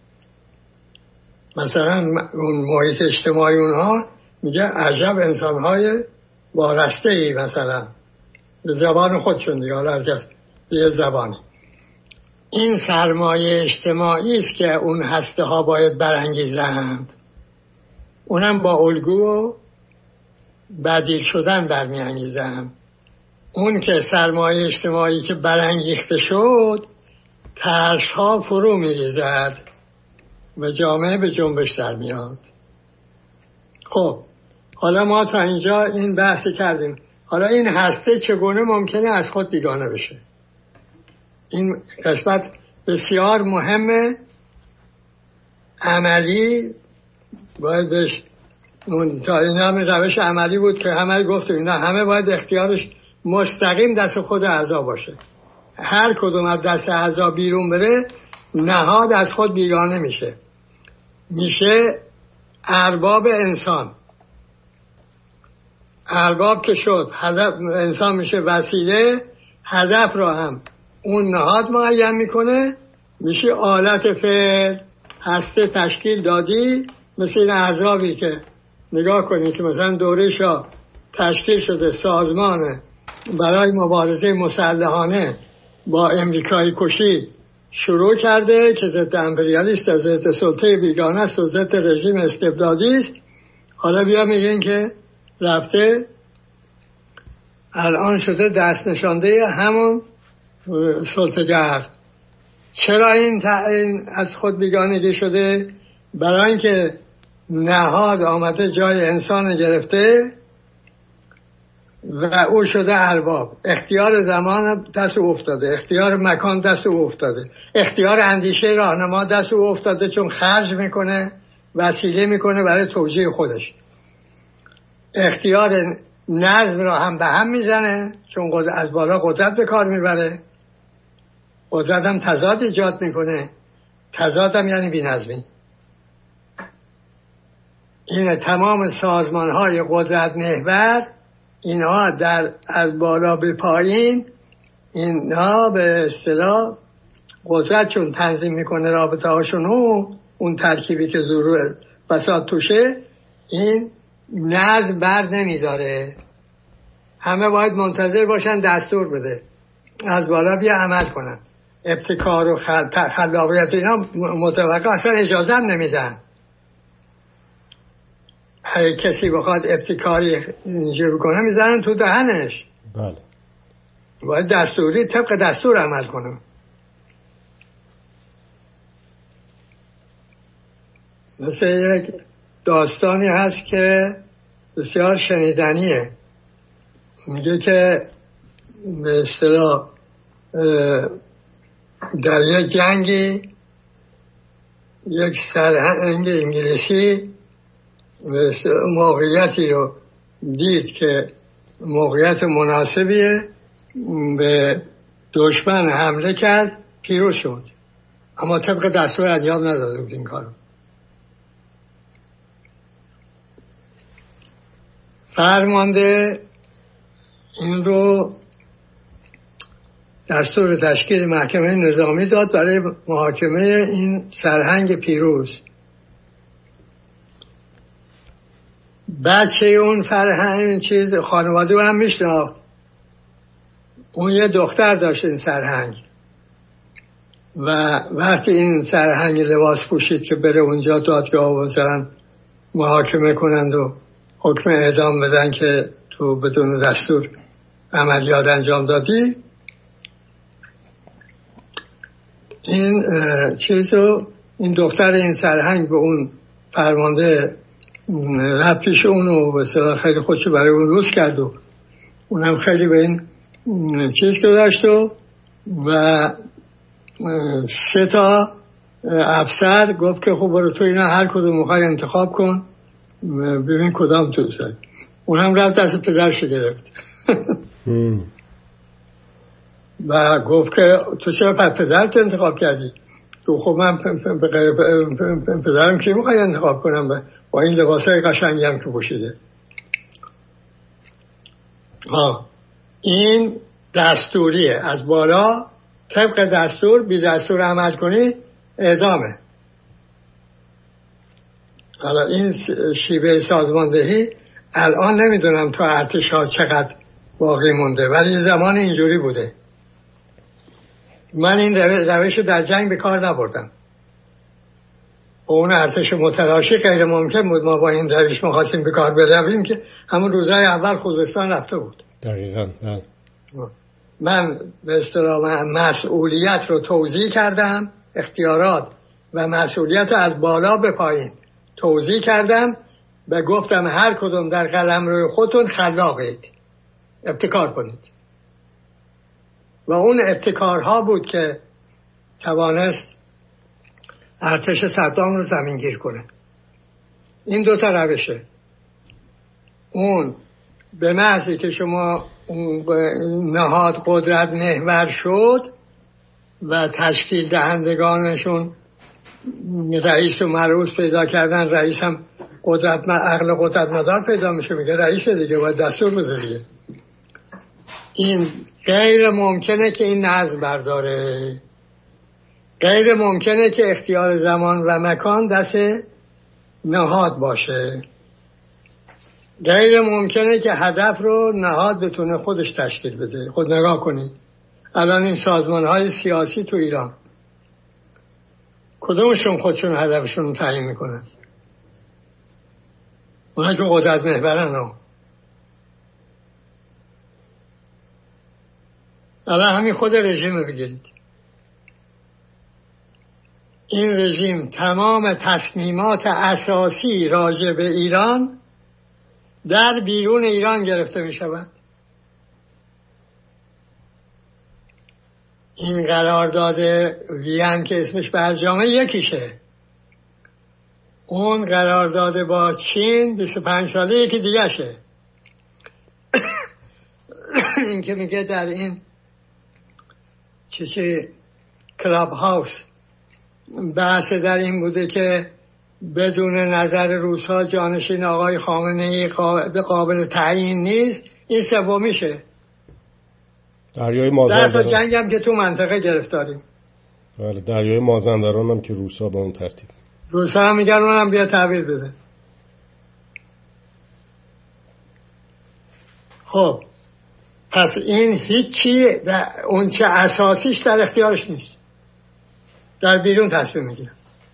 مثلا اون محیط اجتماعی اونها میگه عجب انسانهای وارسته ای، مثلا به زبان خودشون دیگه، حالا هرکس به زبانی. این سرمایه اجتماعی است که اون هسته ها باید برانگیزند، اونم با الگو و بدیل شدن برمیانگیزند. اون که سرمایه اجتماعی که برانگیخته شد، ترس ها فرو میریزد و جامعه به جنبش در میاد. خب حالا ما تا اینجا این بحثی کردیم. حالا این هسته چگونه ممکنه از خود بیگانه بشه؟ این قسمت بسیار مهمه، عملی باید بهش، تا این همه روش عملی بود که همه گفتیم نه، همه باید اختیارش مستقیم دست خود اعضا باشه. هر کدوم از دست اعضا بیرون بره، نهاد از خود بیگانه میشه ارباب انسان. ارباب که شد، هدف انسان میشه وسیله، هدف رو هم اون نهاد معین میکنه، میشه آلت فعل. هسته تشکیل دادی، مثل این اعضابی که نگاه کنید که مثلا دوره شاه تشکیل شده سازمان برای مبارزه مسلحانه با امریکایی کشی شروع کرده که ضد امپریالیست، ضد سلطه بیگانه است و ضد رژیم استبدادی است. حالا بیا میگین که رفته الان شده دست نشانده همون سلطه‌گر. چرا این از خود بیگانگی شده؟ برای اینکه نهاد آمده جای انسان گرفته و او شده ارباب. اختیار زمان دست او افتاده، اختیار مکان دست او افتاده، اختیار اندیشه راهنما دست او افتاده، چون خرج میکنه، وسیله میکنه برای توجیه خودش. اختیار نظم را هم به هم میزنه، چون از بالا قدرت به کار میبره. قدرت هم تضاد ایجاد میکنه، تضاد هم یعنی بی‌نظمی. این تمام سازمان های قدرت محور، اینها از بالا به پایین، اینها به اصطلاح قدرت چون تنظیم میکنه رابطه هاشون، اون ترکیبی که ظهور فساد توشه، این نظم بر نمیداره. همه باید منتظر باشن دستور بده، از بالا بیا عمل کنن. ابتکار و خلاقیت اینا متوقع، اصلا اجازه هم نمیدن. اگه کسی بخواد ابتکاری اینجا بکنه میزنن تو دهنش. بله. باید دستوری طبق دستور عمل کنه. مثل یک داستانی هست که بسیار شنیدنیه. میگه که به اصطلاح در یک جنگی یک سرهنگ انگلیسی موقعیتی رو دید که موقعیت مناسبیه، به دشمن حمله کرد، پیروز شد، اما طبق دستور انجام نداده بود این کارو. فرمانده این رو دستور تشکیل محکمه نظامی داد برای محاکمه این سرهنگ پیروز. بچه اون فرهنگ چیز خانواده هم میشناخت. اون یه دختر داشت این سرهنگ، و وقتی این سرهنگ لباس پوشید که بره اونجا دادگاه و مثلا محاکمه کنند و حکم اعدام بدن که تو بدون دستور عملیات انجام دادی، این چیزو این دختر این سرهنگ به اون فرمانده رفت پیش اونو بسیار خیلی خودشو برای اون روز کرد و اونم خیلی به این چیز گذاشت و 3 تا افسر گفت که خب برو تو اینا هر کدوم میخوای انتخاب کن، ببین کدام تو داری. اونم رفت دست پدرش گرفت و گفت که تو چرا پدرت انتخاب کردی؟ تو خب من پدرم کی میخوای انتخاب کنم با این لباسای قشنگی هم که پوشیده. این دستوریه، از بالا طبق دستور، بی دستور عمل کنی اعدامه. حالا این شیوه سازماندهی الان نمیدونم تو ارتش ها چقدر باقی مونده، ولی زمان اینجوری بوده. من این روش در جنگ به کار نبردم. اون ارتش متلاشی غیر ممکن بود ما با این روش می‌خواستیم به کار برویم که همون روزهای اول خوزستان رفته بود. دقیقاً. من به اصطلاح مسئولیت رو توزیع کردم، اختیارات و مسئولیت رو از بالا به پایین توزیع کردم و گفتم هر کدوم در قلمرو خودتون خلاقید، ابتکار کنید. و اون ابتکارها بود که توانست ارتش صدام رو زمینگیر کنه. این 2 تا روشه. اون به محضی که شما نهاد قدرت محور شد و تشکیل دهندگانشون رئیس و مرئوس پیدا کردن، رئیس هم عقل قدرت مدار پیدا میشه، میگه رئیس دیگه باید دستور بده دیگه. این غیر ممکنه که این نظم برداره، غیر ممکنه که اختیار زمان و مکان دست نهاد باشه. غیر ممکنه که هدف رو نهاد بتونه خودش تشکیل بده. خود نگاه کنید الان این سازمان‌های سیاسی تو ایران کدومشون خودشون هدفشون رو تعیین میکنن؟ اونا که قدرت محورن. الان همین خود رژیم رو بگیرید. این رژیم تمام تصمیمات اساسی راجع به ایران در بیرون ایران گرفته می شود. این قرارداد وین که اسمش برجامه یکیشه، اون قرارداد با چین 25 ساله یکی دیگه شه. این که میگه در این چه کلاب هاوس بحث در این بوده که بدون نظر روس‌ها جانشین آقای خامنه‌ای قابل تعیین نیست. این سومیشه. دریای مازندران. در تا جنگ هم که تو منطقه گرفتاریم. بله دریای مازندران هم که روس‌ها به اون ترتیب. روس‌ها هم میگن اونم بیا تحویل بده. خب پس این هیچی اون چه اساسیش در اختیارش نیست. در بیرون تصمیم میگیره.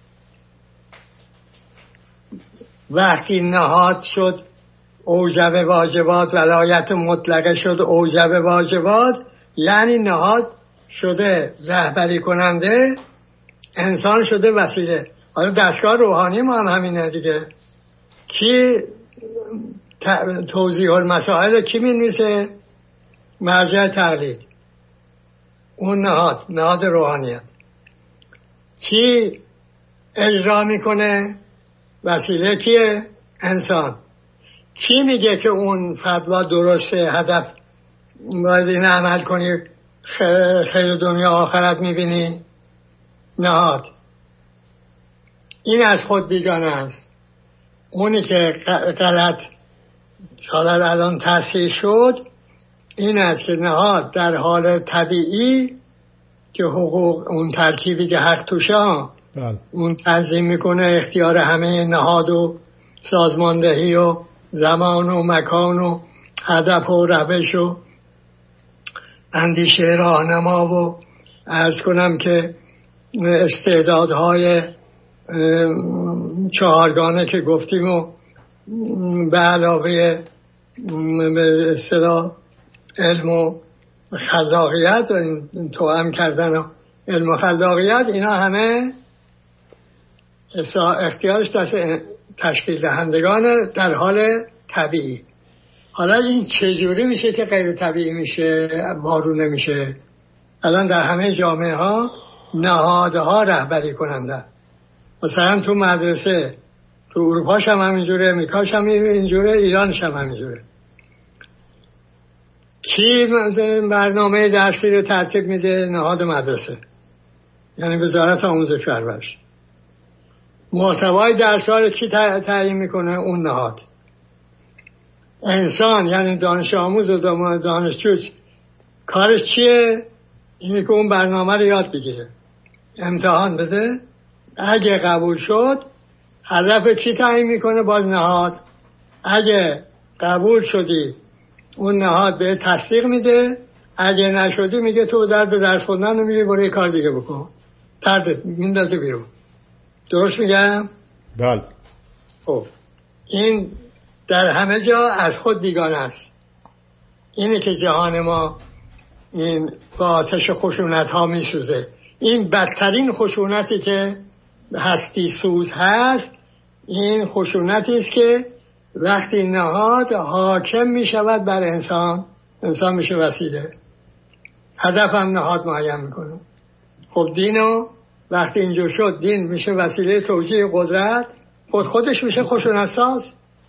وقتی نهاد شد اوجب واجبات، ولایت مطلقه شد اوجب واجبات، یعنی نهاد شده رهبری کننده، انسان شده وسیله. حالا دستگاه روحانی ما هم همینه دیگه. کی توضیح المسائل کی می‌نویسه؟ مرجع تقلید. اون نهاد روحانیت. کی اجرا میکنه؟ وسیله کیه؟ انسان. کی میگه که اون فتوا درسته، هدف باید این عمل کنی خیر دنیا آخرت میبینی؟ نهاد. این از خود بیگانه است. اونی که غلط حالا الان تصحیح شد این است که نهاد در حال طبیعی که حقوق اون ترکیبی که حق توشه اون تنظیم میکنه اختیار همه نهاد و سازماندهی و زمان و مکان و هدف و روش و اندیشه راهنما و عرض کنم که استعدادهای چهارگانه که گفتیم و به علاوه به اصطلاح علم و خلاقیت و توأم کردن و علم و خلاقیت، اینا همه اختیارش دست تشکیل دهندگان در حال طبیعی. حالا این چجوری میشه که غیر طبیعی میشه، وارونه میشه؟ الان در همه جامعه ها نهادها رهبری کننده. مثلا تو مدرسه تو اروپاش هم همینجوره، امریکاش هم اینجوره، ایرانش هم همینجوره. کی برنامه درسی رو ترتیب میده؟ نهاد مدرسه، یعنی وزارت آموزش و پرورش. محتوای درس‌ها رو کی تعیین میکنه؟ اون نهاد. انسان یعنی دانش آموز و دانشجو کارش چیه؟ اینه که اون برنامه رو یاد بگیره، امتحان بده، اگه قبول شد هدف کی تعیین میکنه؟ باز نهاد. اگه قبول شدی اون نهاد به تصدیق میده، اگه نشدی میگه تو درس خوندن نمیری، برو یه کار دیگه بکن، تردت میندازه بیرون. درست میگم؟ بله. خب این در همه جا از خود بیگانه است. اینه که جهان ما این با آتش خشونت ها میسوزه. این بدترین خشونتی که هستی سوز هست، این خشونتی است که وقتی نهاد حاکم می شود بر انسان، انسان میشه وسیله، هدف هم نهاد معین میکنه. خب دینو وقتی اینجور شد، دین میشه وسیله توجیه قدرت، خودش میشه خشونت ساز.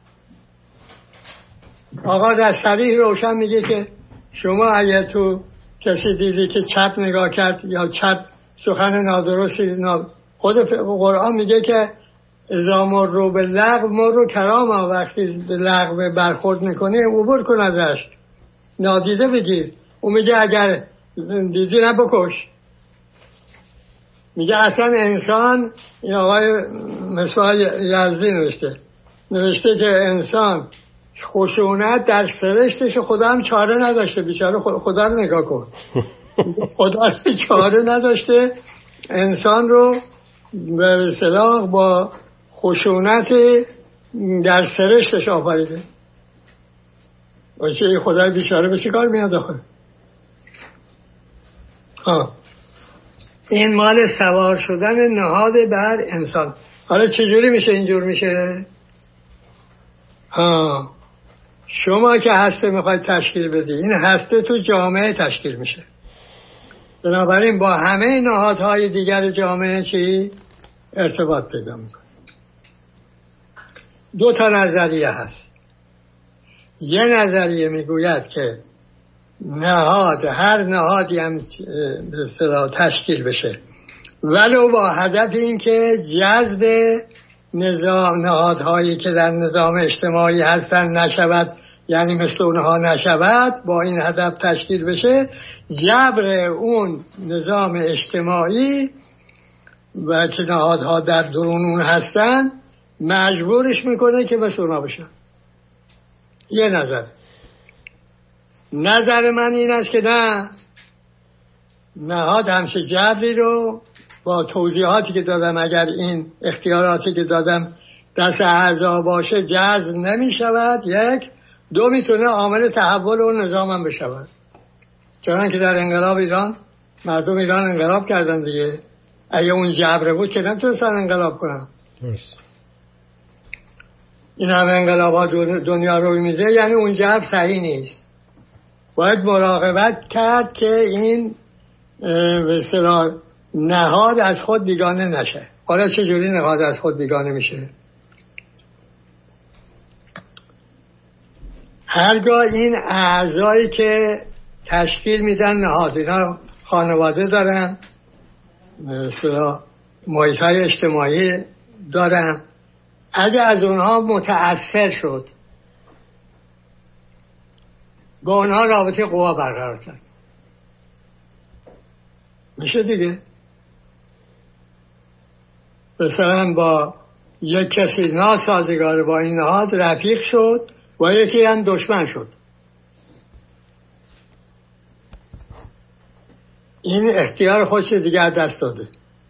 آقا در صریح روشن میگه که شما اگه تو کسی دیدی که چپ نگاه کرد یا چپ سخن نادرستی، خود قرآن میگه که اذا مروا باللغو مروا کراما، وقتی به لغو برخورد میکنه عبور کن ازش، نادیده بگیر. اون میگه اگر دیدی نبکش. میگه اصلا انسان، این آقای مصباح یزدی نوشته که انسان خشونت در سرشتش خدا هم چاره نداشته، بیچاره خدا رو نگاه کن. خدا چاره نداشته انسان رو به اصطلاح با خشونت در سرشتش آفریده. باشه خدای بیچاره به چی کار میاد آخه؟ این مال سوار شدن نهاد بر انسان. حالا چجوری میشه اینجور میشه؟ شما که هسته میخواید تشکیل بدی، این هسته تو جامعه تشکیل میشه. بنابراین با همه نهادهای دیگر جامعه چی؟ ارتباط پیدا میکنه. دو تا نظریه هست. یه نظریه میگوید که هر نهادی هم به اصطلاح تشکیل بشه ولو با هدف این که جذب نهادهایی که در نظام اجتماعی هستن نشود، یعنی مثل اونها نشود، با این هدف تشکیل بشه، جبر اون نظام اجتماعی و که نهادها در درون اون هستن مجبورش میکنه که مثل اونها بشن. یه نظر من این است که نه، نهاد همچه جبری رو با توضیحاتی که دادم اگر این اختیاراتی که دادم دست اعضا باشه جذب نمی شود. یک. دو، میتونه عامل تحول اون نظام هم بشود. چون که در انقلاب ایران مردم ایران انقلاب کردن دیگه. اگه اون جبر بود که نمیتونستن انقلاب کنن. این همه انقلاب ها دنیا روی میده، یعنی اون جبر صحیح نیست. باید مراقبت کرد که این به اصطلاح نهاد از خود بیگانه نشه. حالا چجوری نهاد از خود بیگانه میشه؟ هرگاه این اعضایی که تشکیل میدن نهاد، اینا خانواده دارن، مثلا محیط‌های اجتماعی دارن، اگه از اونها متأثر شد با اونها رابطه قوا برقرار کرد، میشه دیگه. مثلا با یک کسی ناسازگار با این نهاد رفیق شد، با یکی هم دشمن شد. این اختیار خودش دیگر دست داده.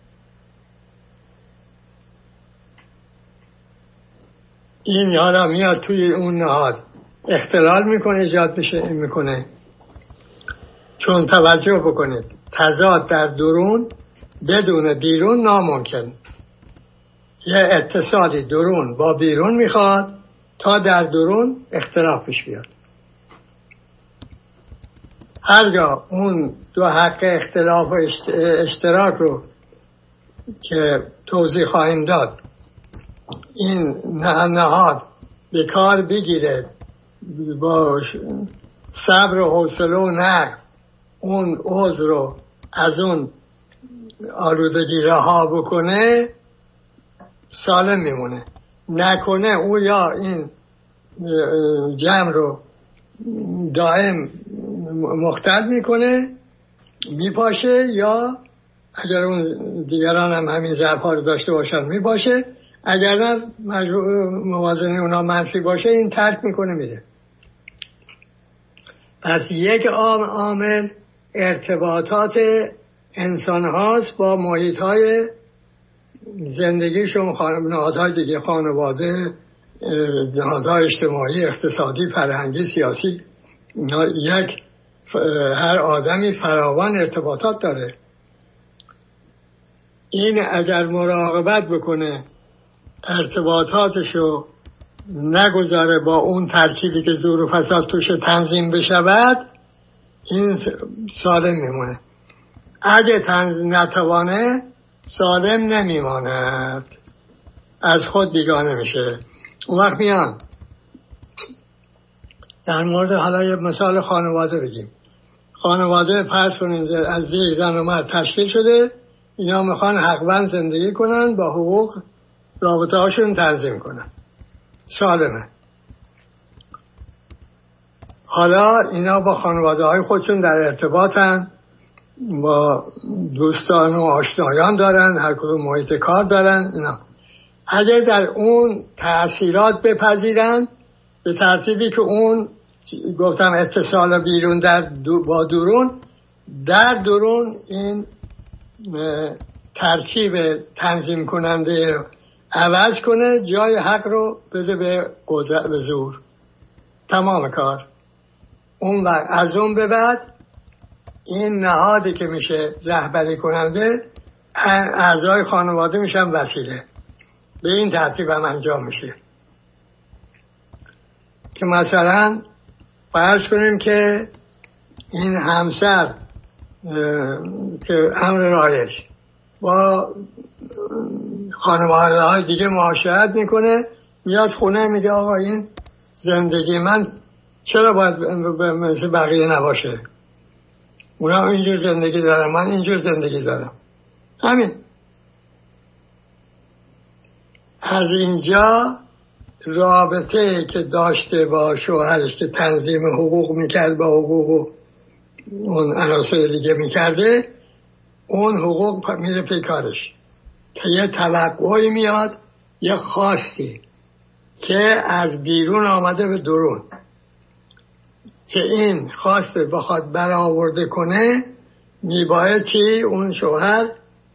این حالا میاد توی اون نهاد اختلال میکنه، ایجاد میکنه. چون توجه بکنید تضاد در درون بدون بیرون ناممکن. یه اتصالی درون با بیرون میخواد تا در درون اختلاف پیش بیاد. هرگاه اون دو حق اختلاف و اشتراک رو که توضیح خواهیم داد این نهاد به کار بگیره، با صبر و حوصله و نرم اون عضو رو از اون آلودگی رها بکنه، سالم میمونه. نکنه او یا این جمع رو دائم مختل میکنه، میپاشه، یا اگر اون دیگران هم همین ضعف‌ها رو داشته باشن میپاشه، اگر نه موازنه اونا منفی باشه این ترک میکنه میره. پس یک عامل ارتباطات انسان هاست با محیط های زندگیشون، نهادهای دیگه، خانواده، نهادهای اجتماعی، اقتصادی، فرهنگی، سیاسی. هر آدمی فراوان ارتباطات داره. این اگر مراقبت بکنه ارتباطاتشو نگذاره با اون ترکیبی که زور و فساد توش تنظیم بشود، این سالم میمونه. اگه نتوانه سالم نمیماند، از خود بیگانه میشه. اون وقت میان در مورد حالا یه مثال خانواده بگیم. خانواده فرض کنیم از یک زن و مرد تشکیل شده، اینا میخوان حقوقاً زندگی کنن، با حقوق رابطه هاشون تنظیم کنن، سالمه. حالا اینا با خانواده های خودشون در ارتباطن، با دوستان و آشنایان دارن، هر کدوم محیط کار دارن. اینا اگه در اون تأثیرات بپذیرن به ترتیبی که اون گفتم اتصال بیرون با درون، در درون این ترکیب تنظیم کننده رو عوض کنه، جای حق رو بده به قدرت، به زور. تمام کار. اون وقت از اون به بعد این نهادی که میشه رهبری کننده، اعضای خانواده میشن وسیله. به این ترتیب هم انجام میشه که مثلا فرض کنیم که این همسر که امر رایج با خانواده های دیگه معاشرت میکنه، میاد خونه میگه آقا این زندگی من چرا باید مثل بقیه نباشه؟ اونا اینجور زندگی دارم، من اینجور زندگی دارم. همین. از اینجا رابطه که داشته با شوهرش که تنظیم حقوق میکرد، با حقوق و اون عناصر دیگه میکرده، اون حقوق میره پی کارش که یه توقعی میاد، یه خواستی که از بیرون آمده به درون، که این خواسته بخواد برآورده کنه، میباید چی؟ اون شوهر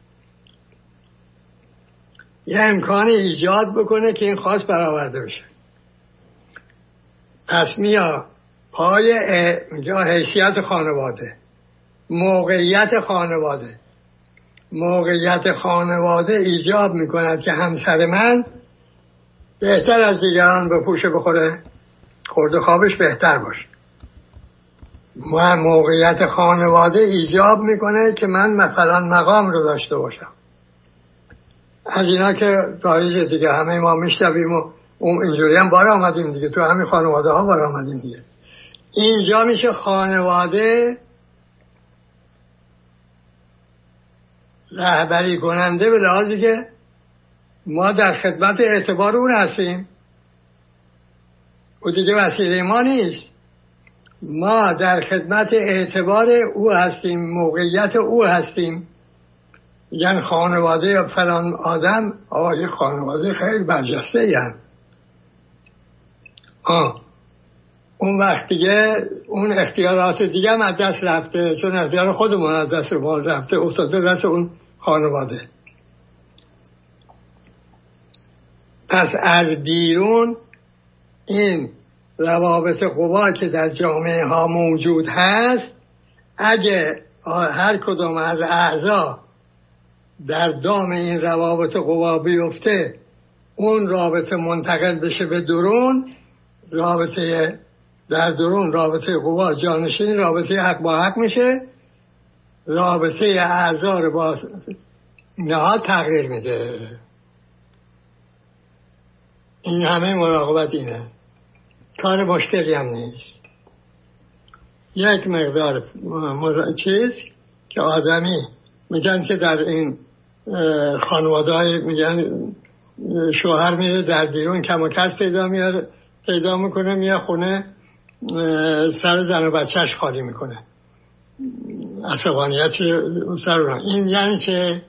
یه امکانی ایجاد بکنه که این خواست برآورده بشه. پس میاد پای حیثیت خانواده، موقعیت خانواده ایجاب میکند که همسر من بهتر از دیگران به پوشه بخوره، خورد خوابش بهتر باشه. موقعیت خانواده ایجاب میکنه که من مثلا مقام رو داشته باشم. از اینا که رایج دیگه همه ما میشنویم و اینجوری هم بار آمدیم دیگه، تو همین خانواده ها بار آمدیم دیگه. اینجا میشه خانواده رهبری کننده به لحاظی که ما در خدمت اعتبار اون هستیم، او دیگه وسیله ما نیست. ما در خدمت اعتبار او هستیم، موقعیت او هستیم. یعنی خانواده فلان آدم، آقای خانواده خیلی برجسته یعنی. اون وقت دیگه اون اختیارات دیگه هم از دست رفته، چون اختیار خودمون از دست ما رفته، افتاده دست اون خانواده. پس از بیرون این روابط قوا که در جامعه ها موجود هست، اگه هر کدوم از اعضا در دام این روابط قوا بیفته، اون رابطه منتقل بشه به درون، رابطه در درون رابطه قوا جانشین رابطه حق با حق میشه، رابطه اعضا رو با نهاد تغییر میده. این همه مراقبت اینه، کار مشکلی هم نیست. یک مقدار چیز که آدمی میگن که در این خانواده های میگن شوهر میره در بیرون کم و کس پیدا میکنه، میاد خونه سر زن و بچهش خالی میکنه، عصبانیت سر اون. این یعنی چه؟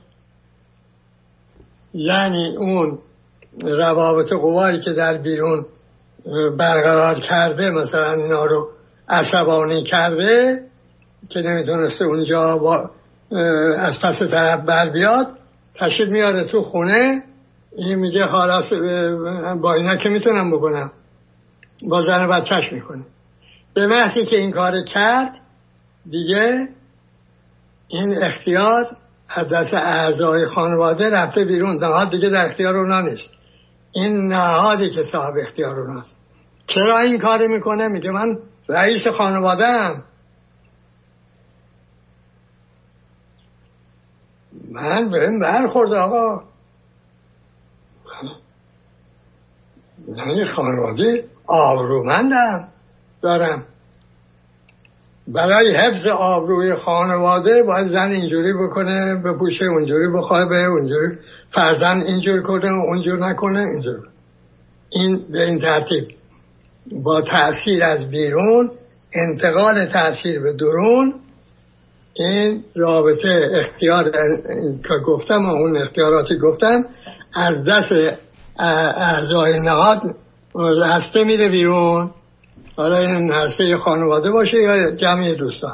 یعنی اون روابط قوایی که در بیرون برقرار کرده، مثلا اینا رو عصبانی کرده که نمیتونسته اونجا از پس طرف بر بیاد، تشریف میاره تو خونه. این میگه حالا با اینا که میتونم بکنم، با زن و بچهش میکنه. به محضی که این کار کرد دیگه این اختیار از دست اعضای خانواده رفته بیرون، نهاد دیگه در اختیار اونا نیست. این نهادی که صاحب اختیار اوناست. چرا این کار میکنه؟ میگه من رئیس خانواده ام، من بهم برخورد آقا، من خانواده آبرومندم دارم، برای حفظ آبروی خانواده باید زن اینجوری بکنه، بپوشه، اونجوری بخوابه، اونجوری فرزند اینجور کنه، اونجور نکنه، اینجور. این به این ترتیب با تأثیر از بیرون، انتقال تأثیر به درون، این رابطه اختیار که گفتم و اون اختیاراتی گفتم از دست اعضای نهاد هسته میره بیرون، حالا این هسته خانواده باشه یا جمعی دوستان،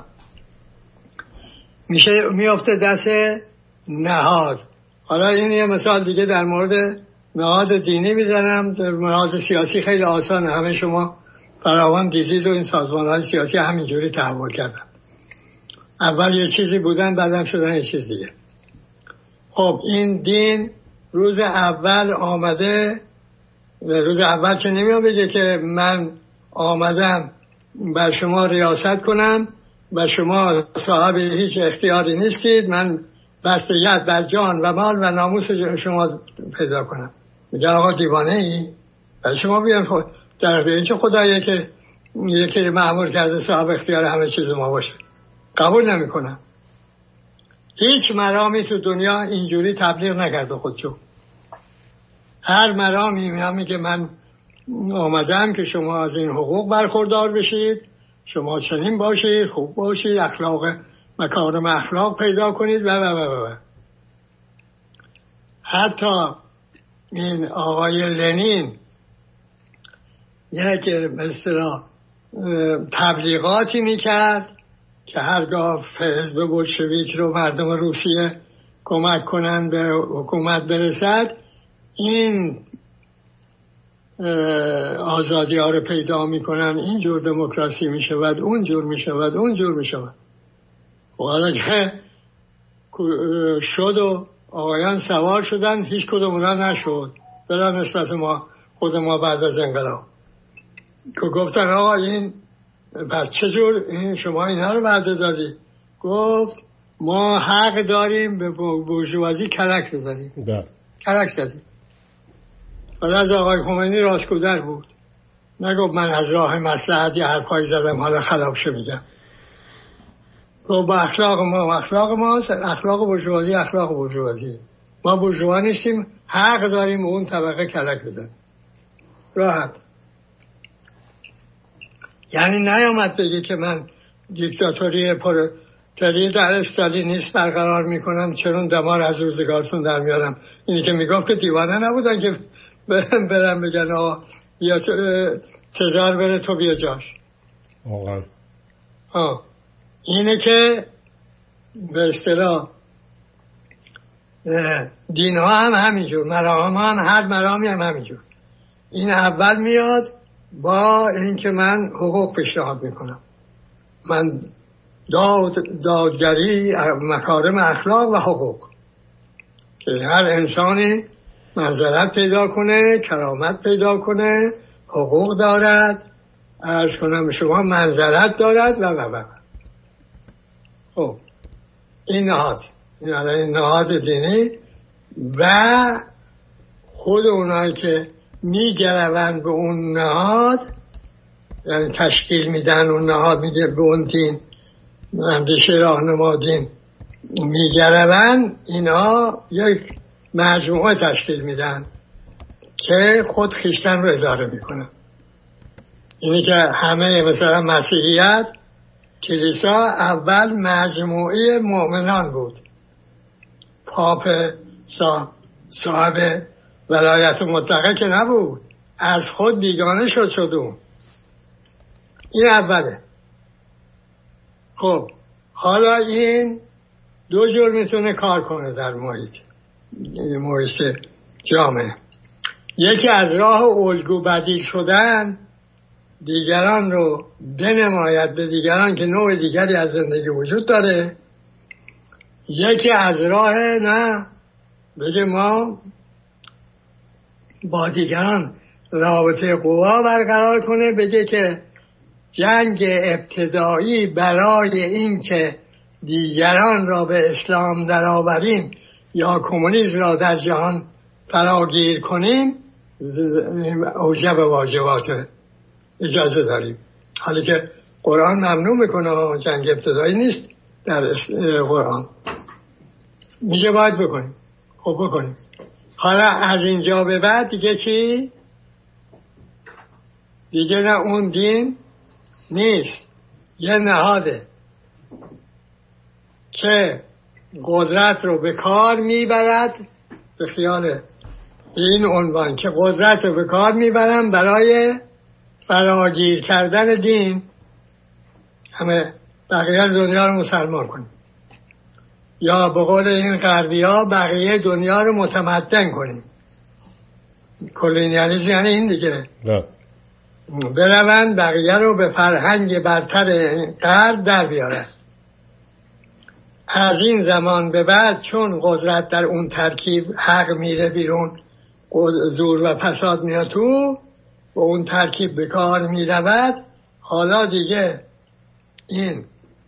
میافته دست نهاد. حالا این یه مثال دیگه در مورد نهاد دینی میزنم. در نهاد سیاسی خیلی آسانه، همه شما فراوان دیدید و این سازمان‌های سیاسی همینجوری تحول کردن. اول یه چیزی بودن، بعدم شدن یه چیز دیگه. خب این دین روز اول آمده، روز اول که نمیام بگه که من آمدم بر شما ریاست کنم و شما صاحب هیچ اختیاری نیستید، من بستگیت بر جان و مال و ناموس شما پیدا کنم. میگن آقا دیوانه ای؟ برای شما بیان خود در این چه خداییه که یکی مأمور کرده صاحب اختیار همه چیز ما باشه؟ قبول نمیکنم. هیچ مرامی تو دنیا اینجوری تبلیغ نکرده خودشو. هر مرامی میگه من آمدم که شما از این حقوق برخوردار بشید، شما چنین باشید، خوب باشید، مکارم اخلاق پیدا کنید و حتی این آقای لنین یک به اصطلاح تبلیغاتی میکرد که هرگاه حزب بولشویک رو مردم روسیه کمک کنن به حکومت برسد، این آزادی ها رو پیدا میکنن، اینجور دموکراسی میشود، اونجور میشود، اونجور میشود. حالا که شد و آقایان سوار شدن، هیچ کدوم اونا نشد بلا نسبت ما خود ما بعد از انقلاب که گفتن آقا این پس چجور این شما اینا رو وعده دادی؟ گفت ما حق داریم به بورژوازی کلک بزنیم. کلک زدیم. حالا از آقای خمینی راستگودر بود، نگفت من از راه مصلحت یه حرفایی زدم حالا خلافشه میگم. گفت با اخلاق ما اخلاق بورژوازی ما بورژوا نیستیم، حق داریم به اون طبقه کلک بزنیم. راحت. یعنی نیامد بگی که من دیکتاتوری پرتری در استالینیسم برقرار میکنم، چرون دمار از روزگارتون در میارم. اینی که میگفت که دیوانه نبودن که برم بگن آقا بیا تزار بره تو بیا جاش. اینه که به اصطلاح دین ها هم همینجور، مرام ها هم هر مرامی هم همینجور. این اول میاد با اینکه من حقوق پیشنهاد میکنم، من دادگری، مکارم اخلاق و حقوق، که هر انسانی منزلت پیدا کنه، کرامت پیدا کنه، حقوق دارد، عرض کنم شما منزلت دارد و خب این نهاد دینی و خود اونایی که میگروند به اون نهاد، یعنی تشکیل میدن اون نهاد، میگه به اون دین اندیشه راهنما دین میگروند، اینا یک مجموعه تشکیل میدن که خود خویشتن رو اداره میکنن. اینی که همه مثلا مسیحیت کلیسا اول مجموعه مؤمنان بود، پاپ صاحب ولایت مطلقه که نبود، از خود بیگانه شد اون. این اوله. خب حالا این دو جور میتونه کار کنه در محیط جامعه. یکی از راه الگو بدیل شدن، دیگران رو بنماید به دیگران که نوع دیگری از زندگی وجود داره. یکی از راه نه بگه ما با دیگران رابطه قوا برقرار کنه، بگه که جنگ ابتدایی برای این که دیگران را به اسلام درآوریم یا کمونیسم را در جهان فراگیر کنیم اوجب واجبات اجازه داریم. حالا که قرآن ممنوع میکنه، جنگ ابتدایی نیست در قرآن، میگه باید بکنیم. خب بکنیم. حالا از اینجا به بعد دیگه چی؟ دیگه نه اون دین نیست، یه نهاده که قدرت رو به کار میبرد به خیال این عنوان که قدرت رو به کار میبرم برای فراگیر کردن دین، همه بقیه دنیا رو مسلمان کنیم، یا به قول این غربی ها بقیه دنیا رو متمدن کنیم. کلونیالیسم یعنی این دیگه، بروند بقیه رو به فرهنگ برتر غرب در بیارن. از این زمان به بعد چون قدرت در اون ترکیب حق میره بیرون، زور و فساد میاد تو و اون ترکیب به کار میرود، حالا دیگه این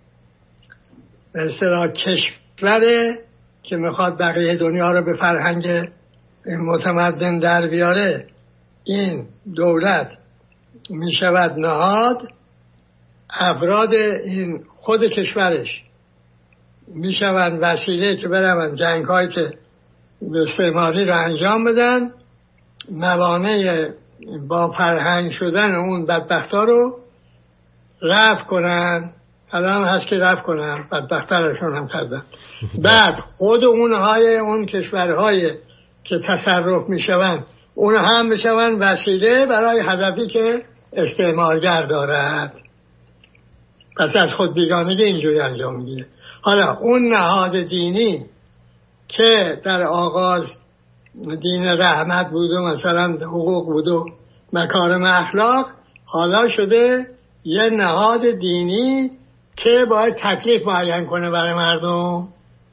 مثلا کشوره که میخواد بقیه دنیا رو به فرهنگ متمدن در بیاره، این دولت میشود نهاد، افراد این خود کشورش میشوند وسیله که برون جنگ هایی که استعماری رو انجام بدن، موانع با فرهنگ شدن اون بدبختا رو رفع کنن. الان هست که رفع کنن، بدبخترشون هم کردن. بعد خود اون کشورهای که تصرف میشوند اون هم بشوند وسیله برای هدفی که استعمارگر دارد. پس از خود بیگانگی اینجوری انجام میگیره. حالا اون نهاد دینی که در آغاز دین رحمت بود و مثلا حقوق بود و مکارم اخلاق، حالا شده یه نهاد دینی که باید تکلیف معین کنه برای مردم.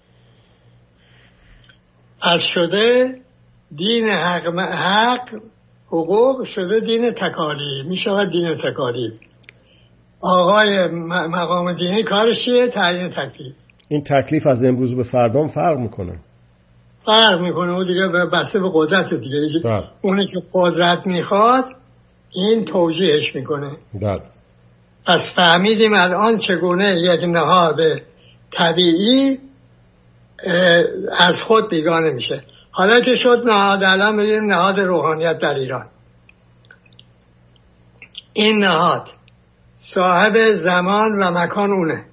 از شده دین حق حقوق شده دین تکالیف، می شود دین تکالیف. آقای مقام دینی کارش چیه؟ تعیین تکلیف. این تکلیف از امروز به فردام فرق میکنه و دیگه بسته به قدرت دیگه. اونی که قدرت میخواد این توجیهش میکنه. پس فهمیدیم الان چگونه یک نهاد طبیعی از خود بیگانه میشه. حالا که شد نهاد، الان بگیریم نهاد روحانیت در ایران. این نهاد صاحب زمان و مکان اونه.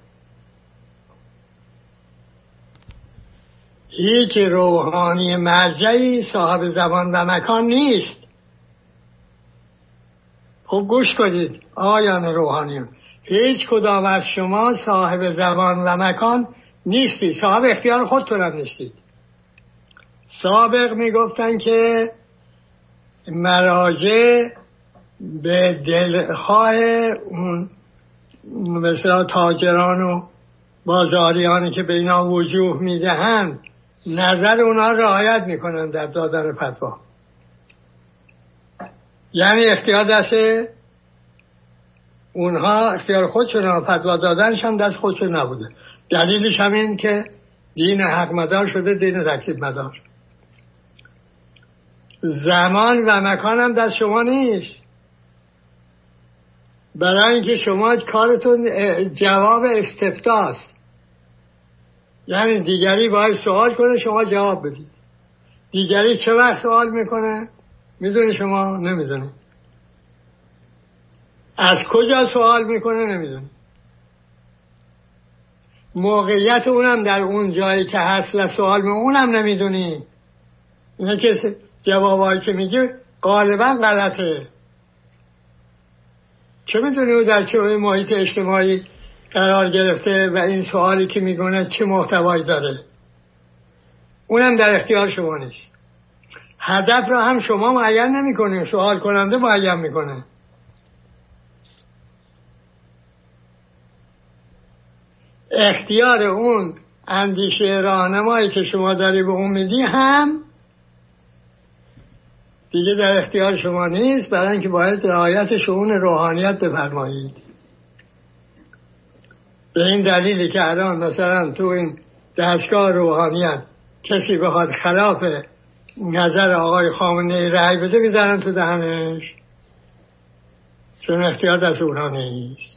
هیچ روحانی مرجعی صاحب زمان و مکان نیست. خوب گوش کنید آیان روحانیون، هیچ کدام از شما صاحب زمان و مکان نیستید، صاحب اختیار خودتون هم نیستید. سابق میگفتن که مراجع به دلخواه اون مثلا تاجران و بازاریانی که به اینا وجوه میدهند نظر اونا رعایت میکنن در دادن فتوا. یعنی اختیار دست اونها، اختیار خودشون، فتوا دادنشان دست خودشون نبوده. دلیلش همین که دین حق مدار شده دین تکلیف مدار. زمان و مکان هم دست شما نیست، برای اینکه شما کارتون جواب استفتاست. یعنی دیگری باید سوال کنه شما جواب بدید. دیگری چه وقت سوال میکنه میدونی شما نمیدونی، از کجا سوال میکنه نمیدونی، موقعیت اونم در اون جایی که هست سوال می اونم نمیدونی. اینه که جوابایی که میگه غالبا غلطه. چه میدونی او در چه محیط اجتماعی قرار گرفته و این سوالی که میگونه چه محتوایی داره؟ اونم در اختیار شما نیست. هدف را هم شما معین نمیکنه، سوال کننده معین میکنه. اختیار اون اندیشه راهنمایی که شما داری به اون میدی هم دیگه در اختیار شما نیست، برای اینکه باید رعایت شؤون روحانیت بفرمایید. به این دلیلی که الان مثلا تو این دستگاه روحانیت کسی بخواد خلاف نظر آقای خامنه‌ای رأی بده میذارن تو دهنش، چون اختیار دست اونها نیست.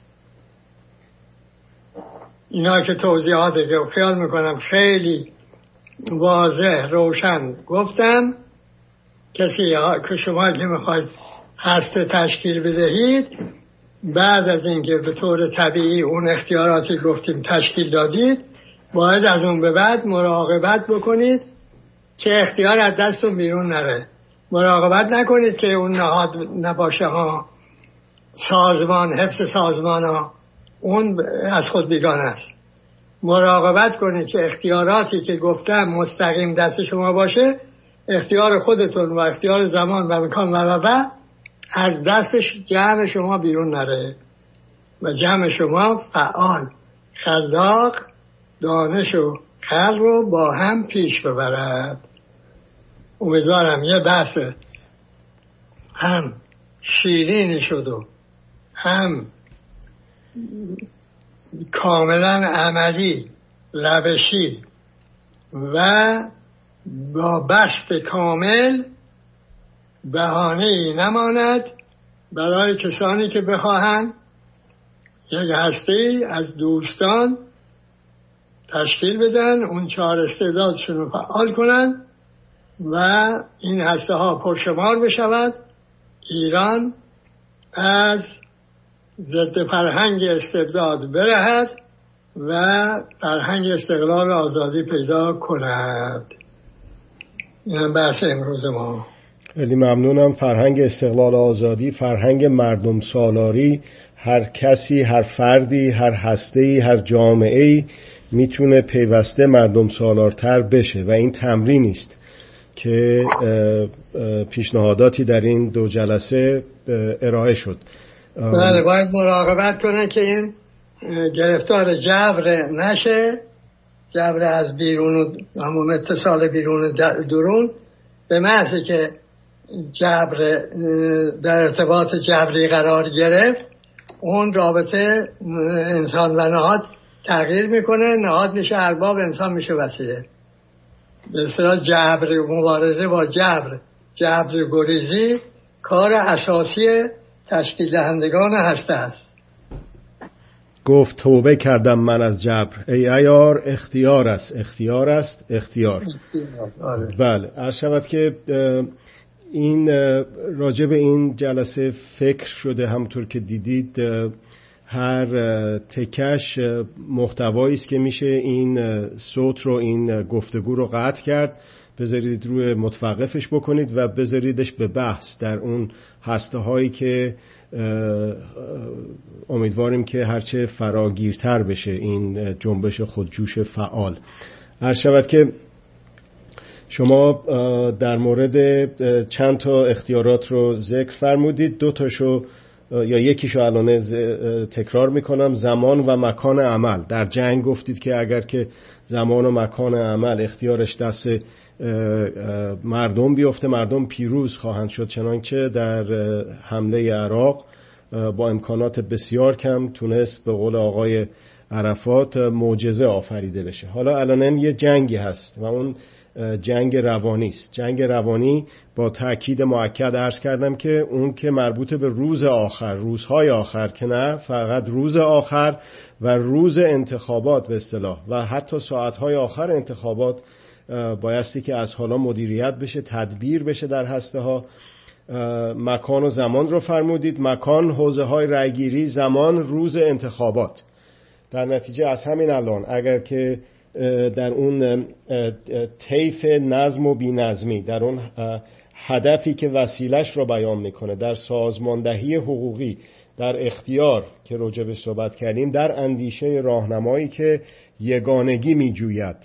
اینا که توضیحاته که خیال میکنم خیلی واضح روشن گفتم. کسی که شما که میخواید هسته تشکیل بدهید، بعد از اینکه به طور طبیعی اون اختیاراتی گفتیم تشکیل دادید، باید از اون به بعد مراقبت بکنید که اختیار از دستون بیرون نره. مراقبت نکنید که اون نهاد نباشه ها، سازمان، حفظ سازمان ها، اون از خود بیگانه است. مراقبت کنید که اختیاراتی که گفتم مستقیم دست شما باشه، اختیار خودتون و اختیار زمان و مکان و از دستش جمع شما بیرون نره و جمع شما فعال، خلاق، دانش و خلق رو با هم پیش ببرد. امیدوارم یه بحث هم شیرین شد و هم کاملا عملی، روشی و با بست کامل بهانه‌ای نماند برای کسانی که بخواهند یک هسته‌ای از دوستان تشکیل بدن، اون 4 استعدادشون رو فعال کنن و این هسته ها پرشمار بشود. ایران از ضد فرهنگ استبداد برهد و فرهنگ استقلال آزادی پیدا کند. این بحث امروز ما. خیلی ممنونم. فرهنگ استقلال آزادی، فرهنگ مردم سالاری، هر کسی، هر فردی، هر هسته‌ای، هر جامعه‌ای میتونه پیوسته مردم سالارتر بشه و این تمرینی است که پیشنهاداتی در این 2 جلسه ارائه شد. بله، باید مراقبت کنه که این گرفتار جبر نشه، جبر از بیرون و همون اتصال بیرون درون، به محضی که جبر در ارتباط جبری قرار گرفت، اون رابطه انسان و نهاد تغییر میکنه، نهاد میشه ارباب، انسان میشه وسیله. به اصطلاح جبر، مبارزه با جبر گریزی کار اساسی تشکیل دهندگان هسته است. گفت توبه کردم من از جبر، ای عیار اختیار است، اختیار است، اختیار. بله، عرض شود که این راجع به این جلسه فکر شده. همونطور که دیدید هر تکش محتوایی است که میشه این صوت رو، این گفتگو رو قطع کرد. بذارید روی متوقفش بکنید و بذاریدش به بحث در اون هسته هایی که امیدواریم که هرچه فراگیرتر بشه این جنبش خودجوش فعال. عرض شود که شما در مورد چند تا اختیارات رو ذکر فرمودید. 2 تاشو یا یکیشو الان تکرار میکنم. زمان و مکان عمل. در جنگ گفتید که اگر که زمان و مکان عمل اختیارش دست مردم بیفته، مردم پیروز خواهند شد، چنانچه در حمله عراق با امکانات بسیار کم تونست به قول آقای عرفات معجزه آفریده بشه. حالا الان یه جنگی هست و اون جنگ روانی است. جنگ روانی با تأکید مؤکد عرض کردم که اون که مربوط به روز آخر، روزهای آخر که نه، فقط روز آخر و روز انتخابات به اصطلاح و حتی ساعتهای آخر انتخابات بایستی که از حالا مدیریت بشه، تدبیر بشه در هسته ها. مکان و زمان رو فرمودید. مکان حوزه های رأیگیری، زمان روز انتخابات. در نتیجه از همین الان اگر که در اون طیف نظم و بی‌نظمی، در اون هدفی که وسیلش رو بیان میکنه، در سازماندهی حقوقی، در اختیار که راجع به صحبت کردیم، در اندیشه راهنمایی که یگانگی میجوید،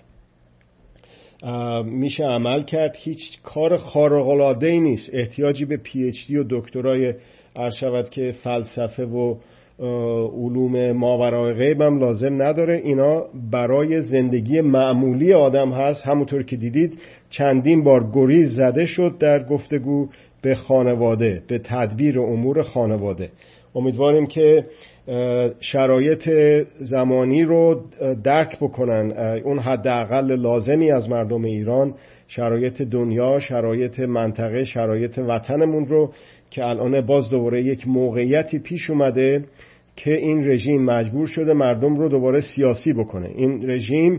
میشه عمل کرد. هیچ کار خارق‌العاده‌ای نیست. احتیاجی به PhD و دکترای عرض شود که فلسفه و علوم ماورای غیب هم لازم نداره. اینا برای زندگی معمولی آدم هست. همونطور که دیدید چندین بار گریز زده شد در گفتگو به خانواده، به تدبیر امور خانواده. امیدواریم که شرایط زمانی رو درک بکنن، اون حداقل لازمی از مردم ایران، شرایط دنیا، شرایط منطقه، شرایط وطنمون رو که الان باز دوباره یک موقعیتی پیش اومده که این رژیم مجبور شده مردم رو دوباره سیاسی بکنه. این رژیم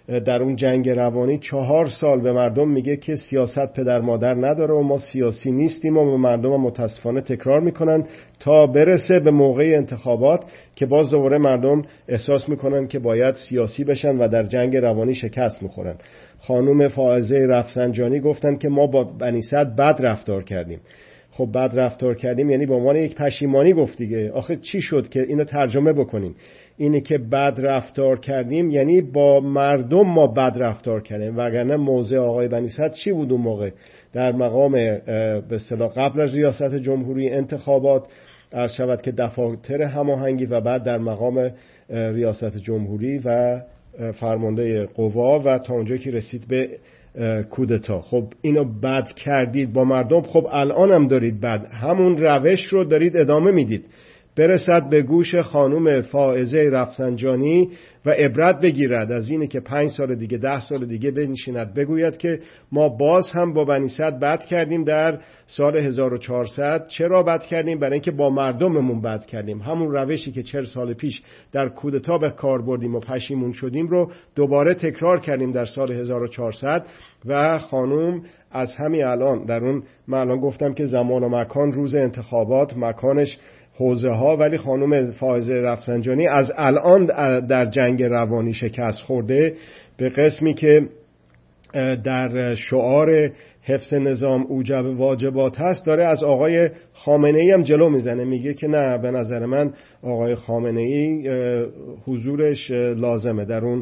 در اون جنگ روانی 4 سال به مردم میگه که سیاست پدر مادر نداره و ما سیاسی نیستیم و به مردم متاسفانه تکرار میکنن تا برسه به موقع انتخابات که باز دوباره مردم احساس میکنن که باید سیاسی بشن و در جنگ روانی شکست میخورن. خانم فائزه رفسنجانی گفتن که ما با بنی سعد بد رفتار کردیم. خب بد رفتار کردیم یعنی به عنوان یک پشیمانی گفت دیگه. آخه چی شد که اینو ترجمه بکنیم؟ اینه که بد رفتار کردیم یعنی با مردم ما بد رفتار کردیم، وگرنه موضع آقای بنی سعد چی بود اون موقع در مقام به اصطلاح قبل از ریاست جمهوری انتخابات عرض شود که دفاتر هماهنگی و بعد در مقام ریاست جمهوری و فرمانده قوا و تا اونجا که رسید به کودتا. خب اینو بد کردید با مردم، خب الان هم دارید بد همون روش رو دارید ادامه میدید. برسد به گوش خانم فائزه رفسنجانی و عبرت بگیرد از اینه که 5 سال دیگه 10 سال دیگه بنشیند بگوید که ما باز هم با بنی سعد بد کردیم در سال 1400. چرا بد کردیم؟ برای اینکه با مردممون بد کردیم. همون روشی که 40 سال پیش در کودتا به کار بردیم و پشیمون شدیم رو دوباره تکرار کردیم در سال 1400 و خانم از همین الان در اون من الان گفتم که زمان و مکان روز انتخابات مکانش حوزه ها، ولی خانم فائزه رفسنجانی از الان در جنگ روانی شکست خورده به قسمی که در شعار حفظ نظام اوجب واجبات هست داره از آقای خامنه ای هم جلو میزنه، میگه که نه به نظر من آقای خامنه ای حضورش لازمه در اون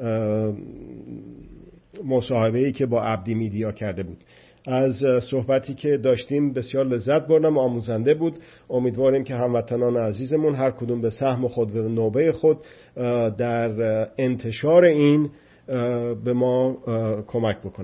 مصاحبه‌ای که با عبدی میدیا کرده بود. از صحبتی که داشتیم بسیار لذت بردم، آموزنده بود. امیدواریم که هموطنان عزیزمون هر کدوم به سهم خود به نوبه خود در انتشار این به ما کمک بکنه.